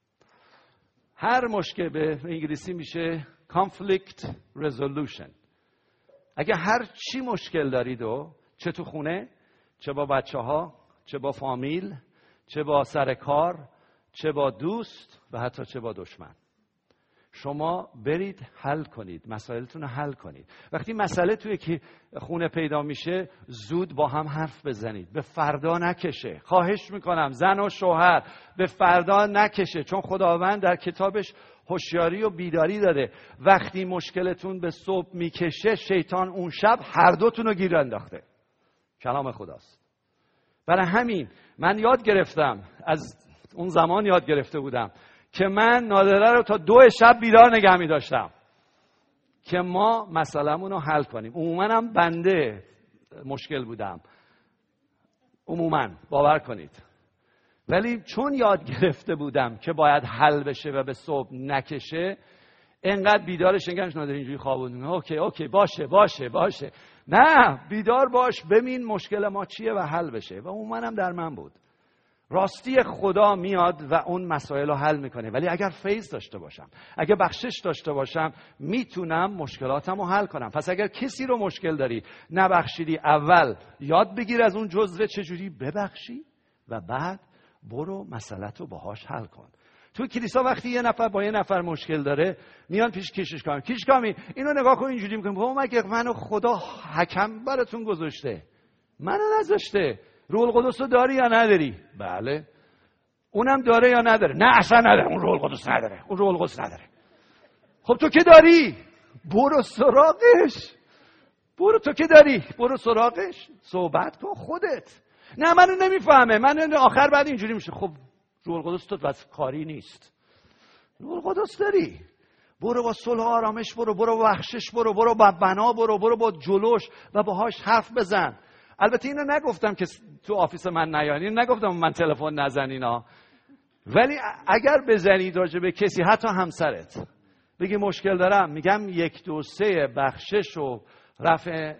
هر مشکل به انگلیسی میشه conflict resolution. اگه هر چی مشکل دارید و چه تو خونه، چه با بچه ها، چه با فامیل، چه با سر کار، چه با دوست و حتی چه با دشمن، شما برید حل کنید، مسائلتون رو حل کنید. وقتی مسئله توی که خونه پیدا میشه زود با هم حرف بزنید، به فردا نکشه. خواهش میکنم زن و شوهر به فردا نکشه، چون خداوند در کتابش هوشیاری و بیداری داده. وقتی مشکلتون به صبح میکشه شیطان اون شب هر دوتون رو گیر انداخته. کلام خداست. برای همین من یاد گرفتم، از اون زمان یاد گرفته بودم که من نادره رو تا دو شب بیدار نگه می داشتم که ما مسئله‌مون رو حل کنیم. عموما هم بنده مشکل بودم، عموما باور کنید، ولی چون یاد گرفته بودم که باید حل بشه و به صبح نکشه، انقدر بیدارش نگهش نداره اینجوری خوابوندیم. اوکی اوکی باشه باشه باشه، نه بیدار باش، ببین مشکل ما چیه و حل بشه. و عموما هم در من بود. راستی خدا میاد و اون مسائل رو حل میکنه، ولی اگر فیض داشته باشم، اگر بخشش داشته باشم، میتونم مشکلاتم رو حل کنم. پس اگر کسی رو مشکل داری نبخشیدی، اول یاد بگیر از اون جزوه چجوری ببخشی و بعد برو مسئلت رو باهاش حل کن. تو کلیسا وقتی یه نفر با یه نفر مشکل داره میان پیش کشیش کامی، کشیش کامی اینو نگاه کن اینجوری میکنم، بابا مگه منو خدا حکم براتون گذاشته؟ منو نذاشته. روح القدس رو داری یا نداری؟ بله. اونم داره یا نداره؟ نه اصلا نداره. اون روح القدس نداره. اون روح القدس نداره. خب تو که داری، برو سراغش. برو تو که داری، برو سراغش، صحبت کن خودت. نه منو نمیفهمه، من آخر بعد اینجوری میشه. خب روح القدس تو بس کاری نیست. روح القدس داری، برو با صلح و آرامش، برو برو با بخشش، برو برو با بنا، برو برو با جلوش و باهاش حرف بزن. البته اینو نگفتم که تو آفیس من نیاین، نگفتم من تلفن نزنینا، ولی اگر بزنید راجع به کسی، حتی همسرت، بگی مشکل دارم، میگم یک دو سه بخشش و رفع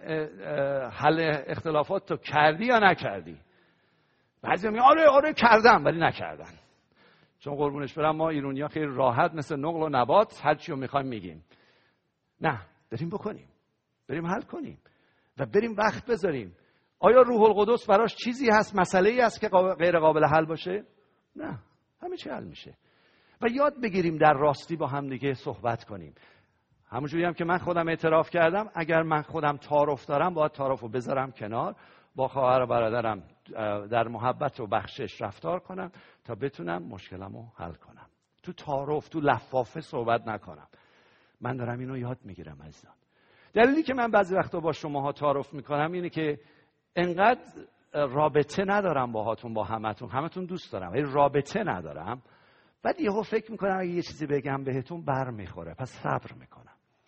حل اختلافات تو کردی یا نکردی؟ بعضی میگن آره آره کردم، ولی نکردن. چون قربونش برم ما ایرونیا خیلی راحت مثل نقل و نبات هر چی رو میخوایم میگیم. نه، بریم بکنیم، بریم حل کنیم و بریم وقت بذاریم. آیا روح القدس براش چیزی هست، مسئله‌ای هست که غیر قابل حل باشه؟ نه، همه چی حل میشه. و یاد بگیریم در راستی با هم دیگه صحبت کنیم. همونجوری هم که من خودم اعتراف کردم، اگر من خودم تعارف دارم باید تعارف رو بذارم کنار، با خواهر و برادرم در محبت و بخشش رفتار کنم تا بتونم مشکلمو حل کنم. تو تعارف، تو لفافه صحبت نکنم. من دارم اینو یاد میگیرم عزیزان. دلیلی که من بعضی وقتا با شماها تعارف میکنم اینه که انقدر رابطه ندارم باهاتون، با همتون، همتون دوست دارم ولی رابطه ندارم. بعد یهو فکر میکنم اگه یه چیزی بگم بهتون بر میخوره، پس صبر میکنم.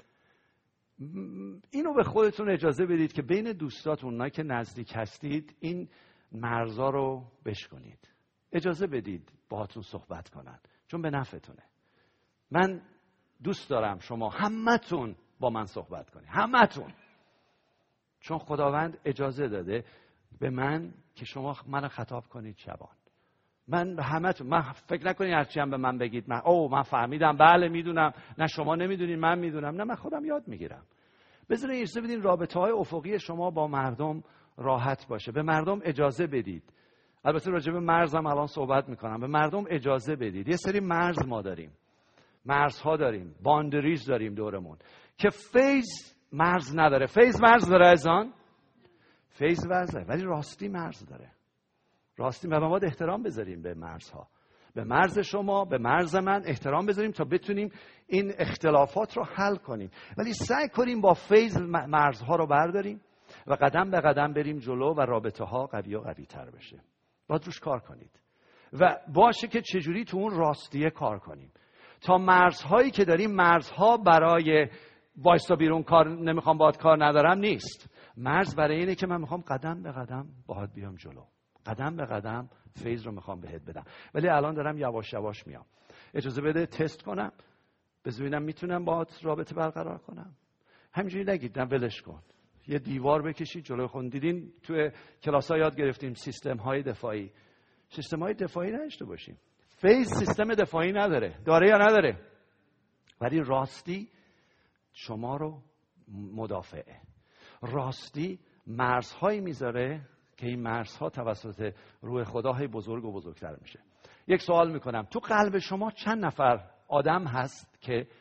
اینو به خودتون اجازه بدید که بین دوستاتون، اونایی که نزدیک هستید، این مرزا رو بشکنید. اجازه بدید باهاتون صحبت کنن، چون به نفعتونه. من دوست دارم شما همتون با من صحبت کنید، همتون، چون خداوند اجازه داده به من که شما منو خطاب کنید شبان. من همتون، من فکر نکنید هرچی هم به من بگید من او من فهمیدم، بله میدونم، نه شما نمیدونید من میدونم، نه من خودم یاد میگیرم. بذارید اجازه بدین رابطه های افقی شما با مردم راحت باشه. به مردم اجازه بدید. البته راجع به مرزم الان صحبت میکنم. به مردم اجازه بدید. یه سری مرز ما داریم، مرزها داریم، باندریز داریم دورمون که فیض مرز نداره. فیض مرز داره ازان، فیض مرز داره، ولی راستی مرز داره. راستی و باید احترام بذاریم به مرزها، به مرز شما، به مرز من احترام بذاریم تا بتونیم این اختلافات رو حل کنیم. ولی سعی کنیم با فیض مرزها رو برداریم و قدم به قدم بریم جلو و رابطه ها قوی و قوی تر بشه. باید روش کار کنید و باشه که چجوری تو اون راستیه کار کنیم تا مرزهایی که داریم، مرزها برای وایستا بیرون کار نمیخوام باهات کار ندارم نیست. مرز برای اینه که من میخوام قدم به قدم باهات بیام جلو، قدم به قدم فیض رو میخوام بهت بدم. ولی الان دارم یواش یواش میام. اجازه بده تست کنم، ببینم میتونم باهات رابطه برقرار کنم. همینجوری نگید نه ولش کن، یه دیوار بکشید جلوی خود. دیدین توی کلاس‌ها یاد گرفتیم سیستم های دفاعی. سیستم های دفاعی نداشته باشیم. فیض سیستم دفاعی نداره، داره یا نداره؟ ولی راستی شما رو مدافعه. راستی مرزهایی میذاره که این مرزها توسط روح خدای بزرگ و بزرگتر میشه. یک سوال میکنم، تو قلب شما چند نفر آدم هست که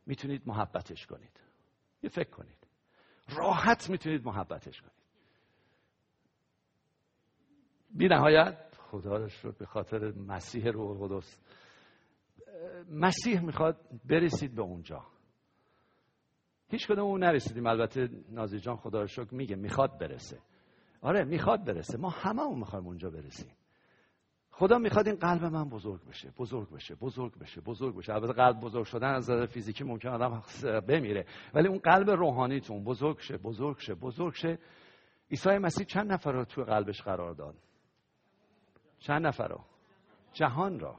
میتونید محبتش کنید. یه فکر کنید، راحت میتونید محبتش کنید. بی نهایت خدا رو شکر به خاطر مسیح روح القدس. مسیح میخواد برسید به اونجا. هیچ کدوم اون نرسیدیم. البته نازی جان خدا رو شکر میگه میخواد برسه. آره میخواد برسه. ما همه اون میخوایم اونجا برسیم. خدا میخواد این قلب من بزرگ بشه، بزرگ بشه، بزرگ بشه، بزرگ بشه. البته قلب بزرگ شدن از نظر فیزیکی ممکن آدم بمیره، ولی اون قلب روحانیتون بزرگ شه، بزرگ شه، بزرگ شه. عیسی مسیح چند نفر رو تو قلبش قرار داد؟ چند نفر رو؟ جهان را.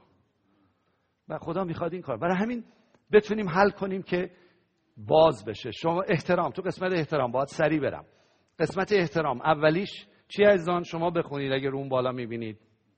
و خدا میخواد این کار. برای همین بتونیم حل کنیم که باز بشه. شما احترام، تو قسمت احترام باید سریع برم. قسمت احترام اولیش چی عزیزان؟ شما بخونید اگر اون بالا میبینید.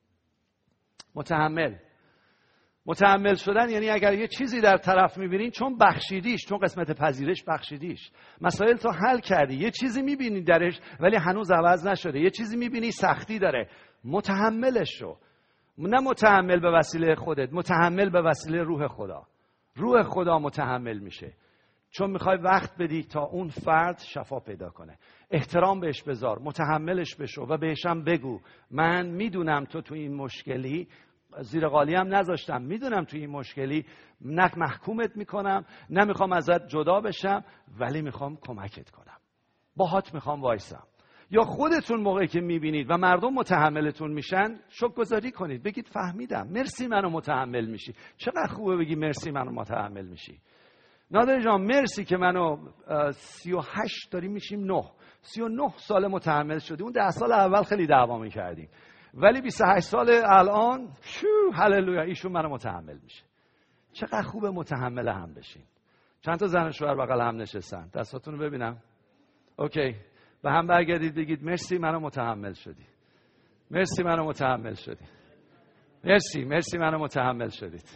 متحمل. متحمل شدن یعنی اگر یه چیزی در طرف میبینید چون بخشیدیش، چون قسمت پذیرش بخشیدیش، مسائل تو حل کردی، یه چیزی میبینی درش ولی هنوز عوض نشده، یه چیزی میبینی سختی داره، متحملش شو. نه متحمل به وسیله خودت، متحمل به وسیله روح خدا. روح خدا متحمل میشه چون میخوای وقت بدی تا اون فرد شفا پیدا کنه. احترام بهش بذار، متحملش بشو و بهشم بگو من میدونم تو تو این مشکلی، زیر قالی هم نذاشتم، میدونم تو این مشکلی، نه محکومت میکنم، نه میخوام ازت جدا بشم، ولی میخوام کمکت کنم، باهات میخوام وایسم. یا خودتون موقعی که میبینید و مردم متحملتون میشن شکرگزاری کنید، بگید فهمیدم، مرسی منو متحمل میشی. چقدر خوبه بگی مرسی منو متحمل میشی. نادر جان مرسی که منو سی و هشت داریم میشیم نه سی و نه سال متحمل شدی. اون ده سال اول خیلی دعوا میکردیم ولی بیست و هشت سال الان شو هللویا ایشون منو متحمل میشه. چقدر خوبه متحمل هم بشین. چند تا زن و شوهر بغل هم نشستن، دستاتون رو ببینم. اوکی، به هم برگردید بگید مرسی منو متحمل شدی، مرسی منو متحمل شدی، مرسی مرسی منو متحمل شدید.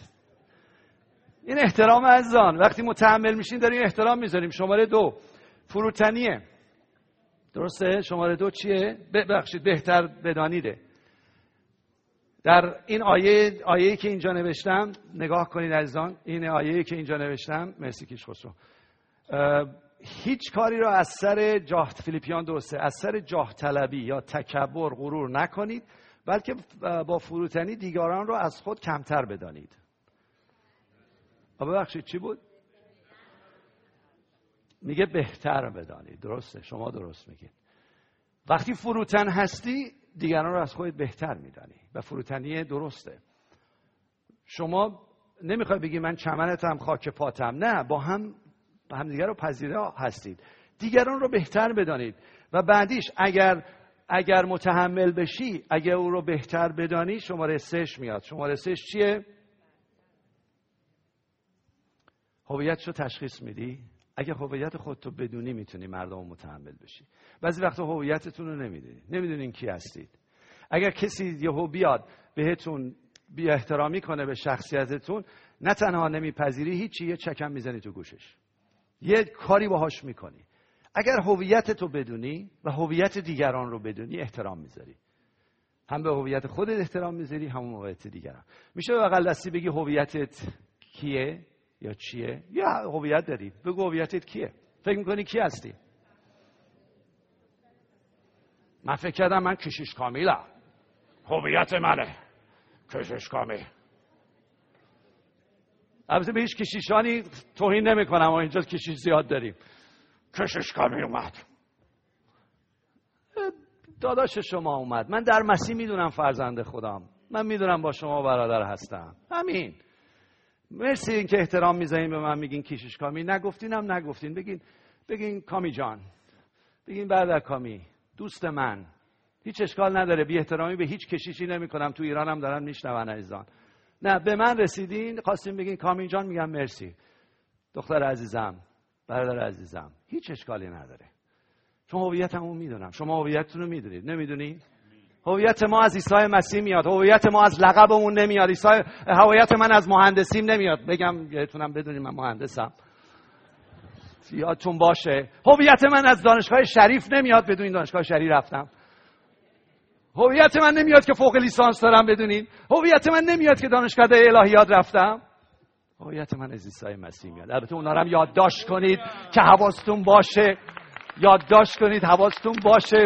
این احترام عزیزان. وقتی متحمل میشین داریم احترام میذاریم. شماره دو فروتنیه، درسته؟ شماره دو چیه؟ ببخشید بهتر بدانیده. در این آیه آیه‌ای که اینجا نوشتم نگاه کنید عزیزان. این آیه‌ای که اینجا نوشتم، مرسی کیش خسرو، هیچ کاری را از سر جاه، فیلیپیان درسته، از سر جاه طلبی یا تکبر غرور نکنید، بلکه با فروتنی دیگران را از خود کمتر بدانید. ببخشید چی بود؟ میگه بهتر بدانید. درسته، شما درست میگید. وقتی فروتن هستی دیگران رو از خودت بهتر میدانی و فروتنی درسته. شما نمیخوای بگی من چمنتم خاک پاتم، نه، با هم با هم دیگر رو پذیره هستید. دیگران رو بهتر بدانید و بعدیش اگر اگر متحمل بشی، اگر او رو بهتر بدانی، شماره سهش میاد. شماره سهش چیه؟ هویتش رو تشخیص میدی. اگه هویت خودتو بدونی میتونی مردم رو متحمل بشی. بعضی وقتا هویتتون رو نمیدونی، نمیدونین کی هستید. اگر کسی یهو بیاد بهتون بی احترامی کنه به شخصیتتون، نه تنها نمیپذیری، هیچی، یه چکم میزنی تو گوشش، یه کاری باهاش میکنی. اگر هویتتو بدونی و هویت دیگران رو بدونی، احترام میذاری. هم به هویت خودت احترام میذاری، هم به هویت دیگران. میشه بغل دستی بگی هویتت کیه یا چیه؟ یا هویت داری، بگو هویتت کیه. فکر میکنی کی هستی؟ من فکر کردم من کشیش کامیلم، هویت منه کشیش کامیل. البته به هیچ کشیشانی توهین نمی کنم و اینجا کشیش زیاد داریم. کشیش کامیل اومد، داداش شما اومد. من در مسیح میدونم فرزند خودم، من میدونم با شما برادر هستم. همین. مرسی این که احترام میذارین به من، میگین کشیش کامی. نگفتینم نگفتین، بگین بگین کامی جان، بگین برادر کامی، دوست من. هیچ اشکال نداره. بی احترامی به هیچ کشیشی نمی کنم. تو ایران هم دارن میشنون عزیزان. نه، به من رسیدین خواستین بگین کامی جان، میگم مرسی دختر عزیزم، برادر عزیزم. هیچ اشکالی نداره، چون هویتمو میدونم. شما هویتتون رو میدونید. نمیدونید؟ هویت ما از عیسی مسیح میاد. هویت ما از لقبمون نمیاد. عیسی هویت من از مهندسیم نمیاد. بگم یادتونم بدونید من مهندسم، یادتون باشه. هویت من از دانشگاه شریف نمیاد، بدونید دانشگاه شریف رفتم. هویت من نمیاد که فوق لیسانس دارم، بدونید. هویت من نمیاد که دانشگاه الهیات رفتم. هویت من از عیسی مسیح میاد. البته اونا رو هم یادداشت کنید که حواستون باشه، یادداشت کنید حواستون باشه.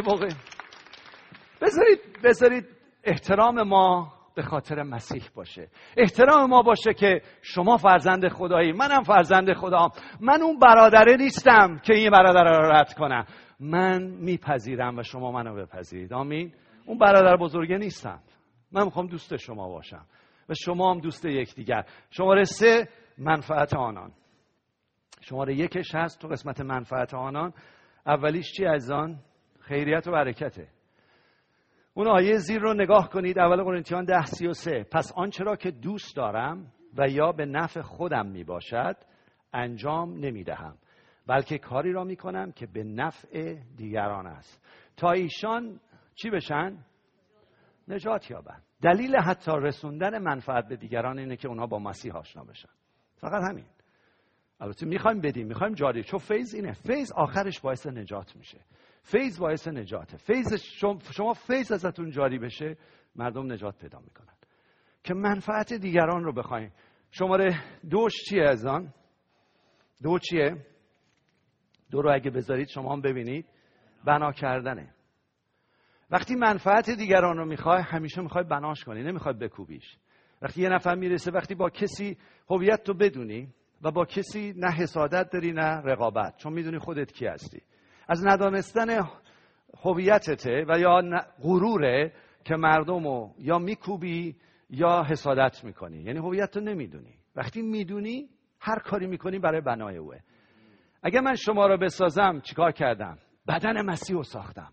بذارید بذارید احترام ما به خاطر مسیح باشه. احترام ما باشه که شما فرزند خدایی، منم فرزند خدام. من اون برادره نیستم که این برادر رو رد کنم. من میپذیرم و شما منو بپذیرید. آمین. اون برادر بزرگه نیستم. من میخوام دوست شما باشم و شما هم دوست یکدیگر. شماره سه، منفعت آنان. شماره یکش هست تو قسمت منفعت آنان. اولیش چی عزیزان؟ خیریت و برکته. اون آیه زیر رو نگاه کنید. اول قرنتیان ده سی و سه. پس آنچه را که دوست دارم و یا به نفع خودم می باشد انجام نمی دهم، بلکه کاری را می کنم که به نفع دیگران است تا ایشان چی بشن؟ نجات یابند. دلیل حتی رسوندن منفعت به دیگران اینه که اونها با مسیح آشنا بشن. فقط همین. البته میخوایم بدیم، میخوایم جاری، چون فیض اینه. فیض آخرش باعث نجات میشه. فیض باعث نجاته. فیض شما فیض ازتون جاری بشه، مردم نجات پیدا میکنن. که منفعت دیگران رو بخوایم. شماره دوش چیه از آن؟ دو چیه؟ دو رو اگه بذارید شما هم ببینید. بنا کردنه. وقتی منفعت دیگران رو میخوای، همیشه میخوای بناش کنی، نمیخوای بکوبیش. وقتی یه نفر میرسه، وقتی با کسی هویت تو بدونی و با کسی نه حسادت داری نه رقابت، چون میدونی خودت کی هستی. از ندانستن هویتته و یا غروره که مردمو یا میکوبی یا حسادت میکنی. یعنی هویت تو نمیدونی. وقتی میدونی هر کاری میکنی برای بنای اوه. اگه من شما رو بسازم چیکار کردم؟ بدن مسیح رو ساختم.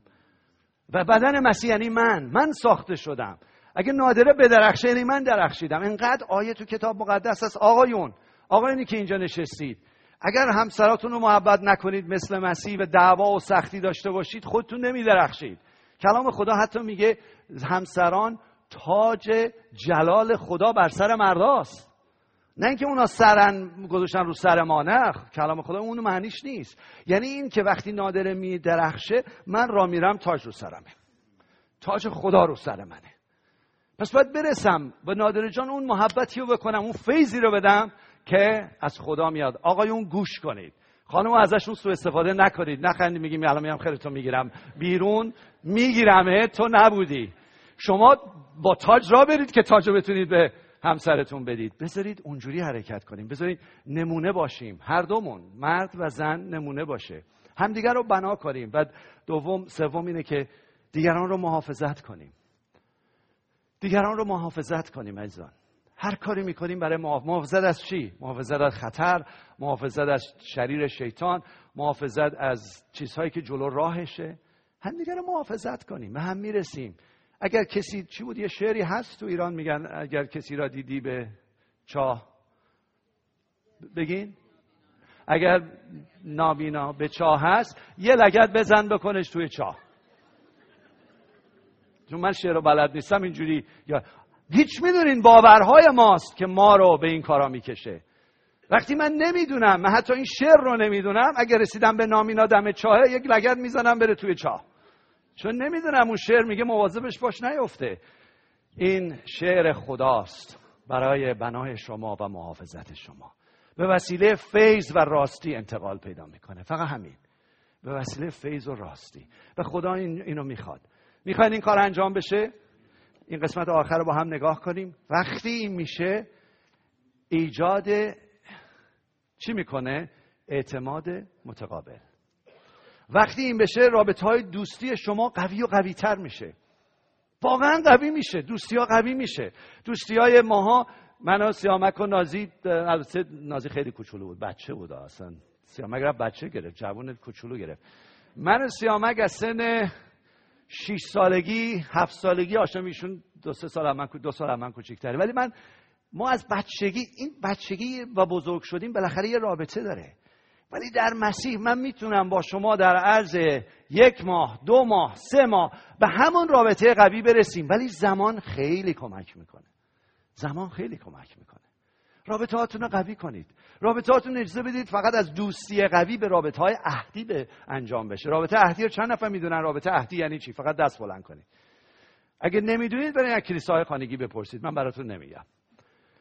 و بدن مسیح یعنی من من ساخته شدم. اگه نادره بدرخشه یعنی من درخشیدم. اینقدر آیه تو کتاب مقدس است. آقایون، آقایونی که اینجا نشستید، اگر همسراتون رو محبت نکنید مثل مسیح و دعوا و سختی داشته باشید، خودتون نمیدرخشید. کلام خدا حتی میگه همسران تاج جلال خدا بر سر مرداست. نه اینکه اونا سرن گذاشتن رو سر ما، نه. کلام خدا اون معنیش نیست. یعنی این که وقتی نادره میدرخشه، من را میرم تاج رو سرمه. تاج خدا رو سر منه. پس باید برسم به نادره جان اون محبتی رو بکنم، اون فیضی رو بدم که از خدا میاد. آقایون گوش کنید. خانم ازشون سوء استفاده نکنید. نخندید میگیم الان میام خیرتو میگیرم بیرون، میگیرمه تو نبودی. شما با تاج را برید که تاج رو بتونید به همسرتون بدید. بذارید اونجوری حرکت کنیم. بذارید نمونه باشیم. هر دومون، مرد و زن، نمونه باشه. همدیگر رو بنا کنیم. و دوم سوم اینه که دیگران رو محافظت کنیم. دیگران رو محافظت کنیم عزیزان. هر کاری میکنیم برای محافظت از چی؟ محافظت از خطر، محافظت از شریر شیطان، محافظت از چیزهایی که جلو راهشه. همدیگر رو محافظت کنیم. به هم میرسیم. اگر کسی، چی بود یه شعری هست تو ایران میگن اگر کسی را دیدی به چاه بگین، اگر نابینا به چاه هست یه لگد بزن بکنش توی چاه. چون من شعر رو بلد نیستم اینجوری، یا هیچ میدونین باورهای ماست که ما رو به این کارا میکشه. وقتی من نمیدونم، من حتی این شعر رو نمیدونم، اگر رسیدم به نامینا دم چاه یک لگد میزنم بره توی چاه، چون نمیدونم اون شعر میگه مواظبش باش نیفته. این شعر خداست برای بنای شما و محافظت شما. به وسیله فیض و راستی انتقال پیدا میکنه. فقط همین. به وسیله فیض و راستی. و خدا این اینو میخواد. میخواین این کار انجام بشه؟ این قسمت آخر رو با هم نگاه کنیم. وقتی این میشه، ایجاد چی میکنه؟ اعتماد متقابل. وقتی این بشه، رابطه‌های دوستی شما قوی و قوی تر میشه. واقعا قوی میشه. دوستی ها قوی میشه. دوستی های ماها، من و سیامک و نازی، البته نازی خیلی کوچولو بود، بچه بود اصلا. سیامک رفت بچه گرفت، جوون کوچولو گرفت. من و سیامک از سن شش سالگی، هفت سالگی آشنا میشون، دو سه سال من دو سال من کوچیک‌تره. ولی من ما از بچگی، این بچگی و بزرگ شدیم بالاخره یه رابطه داره. ولی در مسیح من میتونم با شما در عرض یک ماه، دو ماه، سه ماه به همون رابطه قوی برسیم. ولی زمان خیلی کمک میکنه. زمان خیلی کمک میکنه. رابطه هاتون رو قوی کنید. رابطه هاتون اجازه بدید فقط از دوستی قوی به رابطه های عهدی به انجام بشه. رابطه عهدی رو چند نفر میدونن رابطه عهدی یعنی چی؟ فقط دست بلند کنید. اگه نمیدونید برید از کلیساهای خانگی بپرسید، من براتون نمیگم.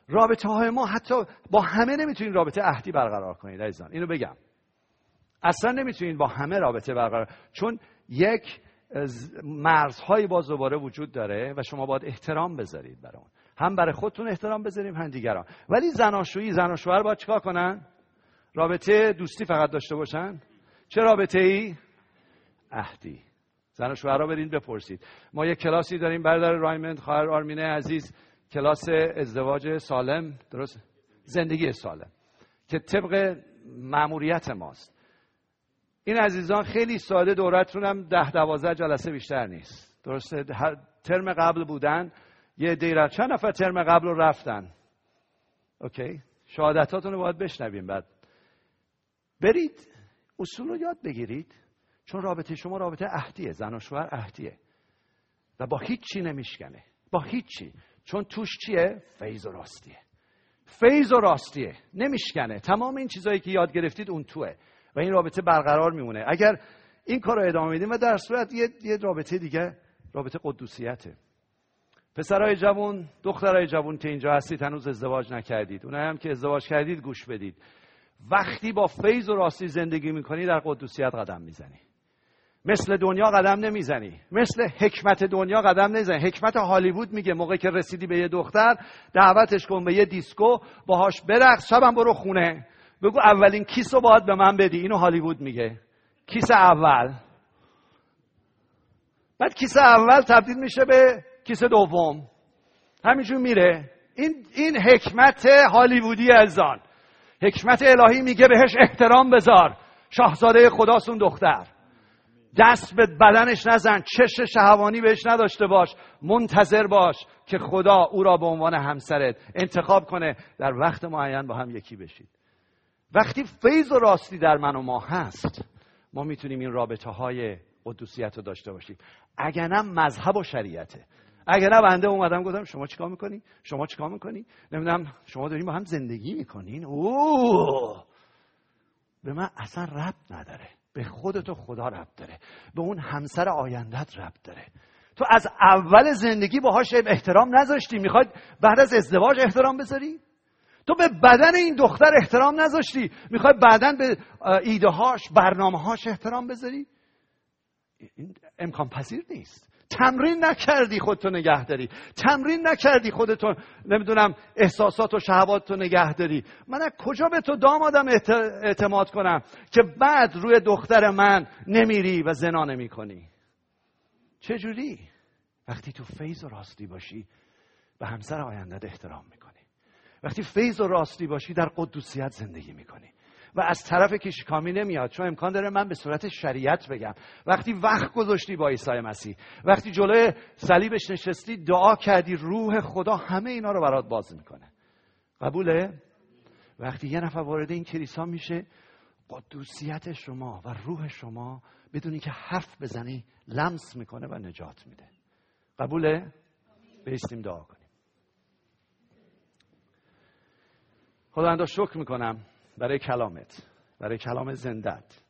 رابطه های ما حتی با همه نمیتونین رابطه عهدی برقرار کنید عزیزان. اینو بگم، اصلا نمیتونین با همه رابطه برقرار، چون یک مرزهای باز دوباره وجود داره و شما باید احترام بذارید برای اون، هم برای خودتون احترام بذاریم هم دیگران. ولی زناشویی، زن و شوهر باید چیکار کنن؟ رابطه دوستی فقط داشته باشن؟ چه رابطه ای؟ عهدی. زن و شوهرها برین بپرسید. ما یک کلاسی داریم برادر رایمند، خواهر آرمینه عزیز، کلاس ازدواج سالم، درست؟ زندگی سالم که طبق مأموریت ماست. این عزیزان خیلی ساده، دورتون هم ده دوازده جلسه بیشتر نیست، درسته؟ هر ترم قبل بودن یه دیره، چند نفر ترم قبل رو رفتن؟ اوکی، شهادتاتون رو باید بشنویم. بعد برید اصول رو یاد بگیرید، چون رابطه شما رابطه عهدیه، زن و شوهر عهدیه و با هیچ چی نمیشکنه، با هیچ چی، چون توش چیه؟ فیض و راستیه. فیض و راستیه، نمیشکنه. تمام این چیزایی که یاد گرفتید اون توه و این رابطه برقرار میمونه اگر این کار رو ادامه میدیم. و در صورت یه, یه رابطه دیگه، رابطه قدوسیته. پسرای جوان، دخترای جوان که اینجا هستید هنوز ازدواج نکردید، اونایی هم که ازدواج کردید گوش بدید. وقتی با فیض و راستی زندگی میکنی در قدوسیت قدم میزنی. مثل دنیا قدم نمیزنی، مثل حکمت دنیا قدم نمیزنی. حکمت هالیوود میگه موقعی که رسیدی به یه دختر دعوتش کن به یه دیسکو، باهاش برقص، شبم برو خونه، بگو اولین کیسو باید به من بدی. اینو هالیوود میگه، کیس اول. بعد کیس اول تبدیل میشه به کیس دوم، همینجور میره. این این حکمت هالیوودی ازان. حکمت الهی میگه بهش احترام بذار، شاهزاده خداست اون دختر. دست به بدنش نزن، چش شهوانی بهش نداشته باش، منتظر باش که خدا او را به عنوان همسرت انتخاب کنه، در وقت معین با هم یکی بشید. وقتی فیض و راستی در من و ما هست، ما میتونیم این رابطه های قدوسیت رو داشته باشیم. اگر نه مذهب و شریعته. اگر نه بنده اومدم گفتم شما چیکار میکنی؟ شما چیکار میکنی؟ نمیدونم شما دارین با هم زندگی میکنین؟ اوه، به من اصلا ربط نداره. به خودت و خدا ربط داره، به اون همسر آیندت ربط داره. تو از اول زندگی باهاش احترام نذاشتی، میخواد بعد از ازدواج احترام بذاری؟ تو به بدن این دختر احترام نذاشتی، میخوای بعداً به ایده هاش، برنامه هاش احترام بذاری؟ این امکان پذیر نیست. تمرین نکردی خودتو نگه داری، تمرین نکردی خودتو نمیدونم احساسات و شهوات رو نگه داری. من از کجا به تو دامادم اعتماد کنم که بعد روی دختر من نمیری و زنا نمی کنی؟ چجوری؟ وقتی تو فیض و راستی باشی به همسر آیندت احترام میکنی، وقتی فیض و راستی باشی در قدوسیت زندگی میکنی و از طرف کشیکامی نمیاد، چون امکان داره من به صورت شریعت بگم. وقتی وقت گذاشتی با عیسی مسیح، وقتی جلوی صلیبش نشستی، دعا کردی، روح خدا همه اینا رو برات باز میکنه. قبوله؟ وقتی یه نفر وارد این کلیسا میشه، قدوسیت شما و روح شما بدونی که حرف بزنی لمس میکنه و نجات میده. قبوله؟ بایستیم دعا کنیم. خداوندا شکر میکنم برای کلامت، برای کلام زندت.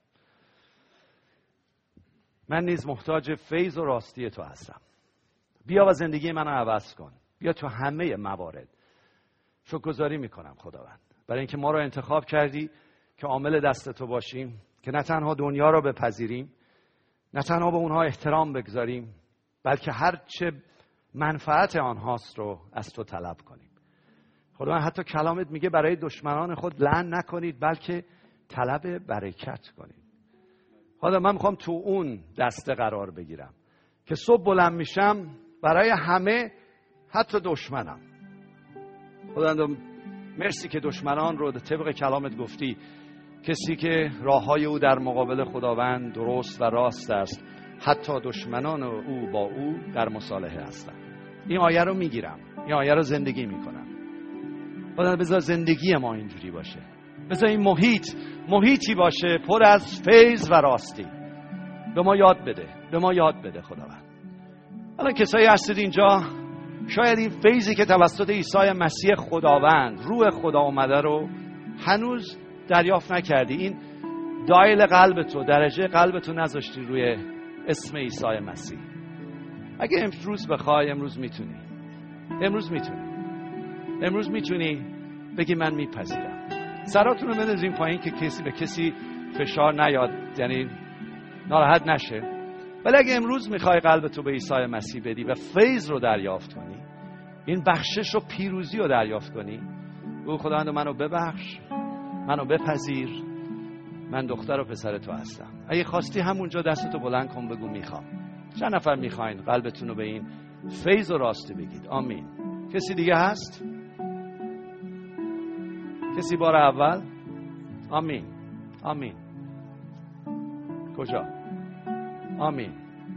من نیز محتاج فیض و راستی تو هستم. بیا و زندگی منو عوض کن. بیا تو همه موارد. شکرگزاری میکنم خداوند برای اینکه ما رو انتخاب کردی که عامل دست تو باشیم، که نه تنها دنیا رو بپذیریم، نه تنها به اونها احترام بگذاریم، بلکه هر چه منفعت آنهاست رو از تو طلب کنیم. خداوند حتی کلامت میگه برای دشمنان خود لعن نکنید، بلکه طلب برکت کنید. خدا من میخوام تو اون دسته قرار بگیرم که صبح بلند میشم برای همه، حتی دشمنم. خداوند مرسی که دشمنان رو طبق کلامت گفتی کسی که راههای او در مقابل خداوند درست و راست است، حتی دشمنان او با او در مصالحه هستند. این آیه رو میگیرم، این آیه رو زندگی میکنم. خدا بذار زندگی ما اینجوری باشه، بذار این محیط محیطی باشه پر از فیض و راستی. به ما یاد بده، به ما یاد بده خداوند. الان کسایی هستید اینجا شاید این فیضی که توسط عیسی مسیح خداوند، روح خدا اومده رو هنوز دریافت نکردی. این دایل قلب تو، درجه قلب تو نذاشتی روی اسم عیسی مسیح. اگه امروز بخوای، امروز میتونی، امروز میتونی. امروز میتونی بگی من میپذیرم. سراتون رو بندازین پایین که کسی به کسی فشار نیاد، یعنی ناراحت نشه. ولی اگه امروز میخوای قلبتو به عیسی مسیح بدی و فیض رو دریافت کنی، این بخشش و پیروزی رو دریافت کنی، بگو خداوند منو ببخش، منو بپذیر، من دختر و پسر تو هستم. اگه خواستی همونجا دستتو بلند کن بگو میخوام. چند نفر میخواین قلبتون رو به این فیض و راستی بگید؟ آمین. کسی دیگه هست؟ کسی بار اول؟ آمین. آمین. کجا؟ آمین.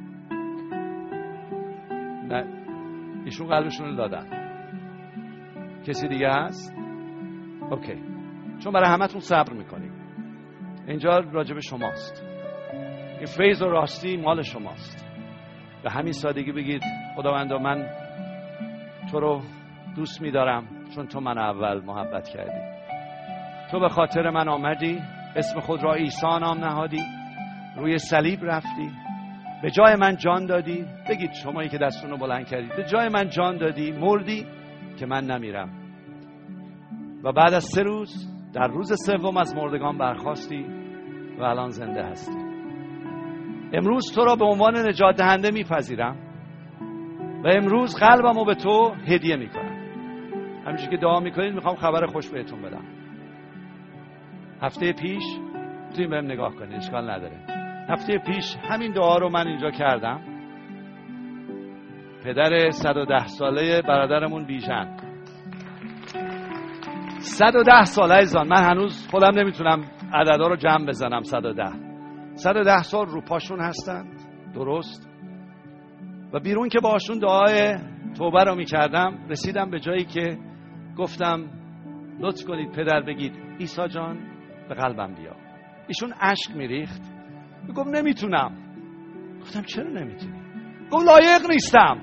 نه ایشون قلبشون رو دادن. کسی دیگه هست؟ اوکی. چون برای همتون صبر میکنیم. اینجا راجب شماست. این فیض و راستی مال شماست. به همین سادگی بگید خداوندا من تو رو دوست میدارم چون تو من اول محبت کردی. تو به خاطر من آمدی، اسم خود را عیسی نام نهادی، روی صلیب رفتی، به جای من جان دادی. بگید شمایی که دستتون رو بلند کردید، به جای من جان دادی، مردی که من نمیرم و بعد از سه روز در روز سوم از مردگان برخاستی و الان زنده هستی. امروز تو را به عنوان نجات دهنده میپذیرم و امروز قلبمو به تو هدیه میکنم. همینجوری که دعا میکنید میخوام خبر خوش بهتون بدم. هفته پیش توی بهم نگاه کنید، اشکال نداره. هفته پیش همین دعا رو من اینجا کردم. پدر صد و ده ساله برادرمون بیژن، صد و ده ساله ایزان، من هنوز خودم نمیتونم عددا رو جمع بزنم. صد و ده صد و ده سال رو پاشون هستند، درست. و بیرون که باشون دعای توبه رو میکردم، رسیدم به جایی که گفتم لطف کنید پدر بگید عیسی جان به قلبم بیا. ایشون اشک میریخت، میگم نمیتونم. گفتم چرا نمیتونی؟ گفت لایق نیستم.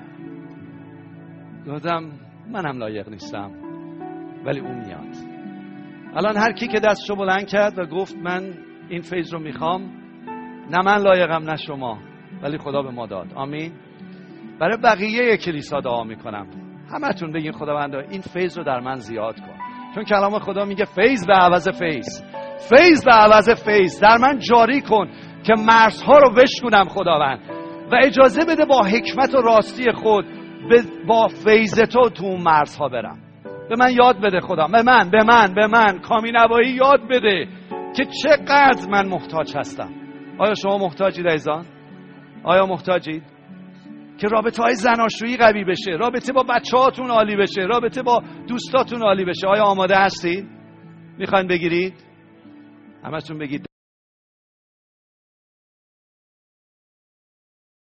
گفتم منم لایق نیستم ولی اون میاد. الان هر کی که دستشو بلند کرد و گفت من این فیض رو میخوام، نه من لایقم نه شما، ولی خدا به ما داد. آمین. برای بقیه کلیسا دعا میکنم، همتون بگین خداوندا این فیض رو در من زیاد کن، چون کلام خدا میگه فیض به عوض فیض، فیض به عوض فیض در من جاری کن که مرزها رو بشکنم خداوند، و اجازه بده با حکمت و راستی خود با فیض تو تو اون مرزها برم. به من یاد بده خدا، به من به من به من کامی نوایی یاد بده که چقدر من محتاج هستم. آیا شما محتاجید عزیزان؟ آیا محتاجید که رابطه های زناشویی قوی بشه، رابطه با بچه هاتون عالی بشه، رابطه با دوستاتون عالی بشه؟ آیا آماده هستید؟ میخواین بگیرید؟ همتون بگید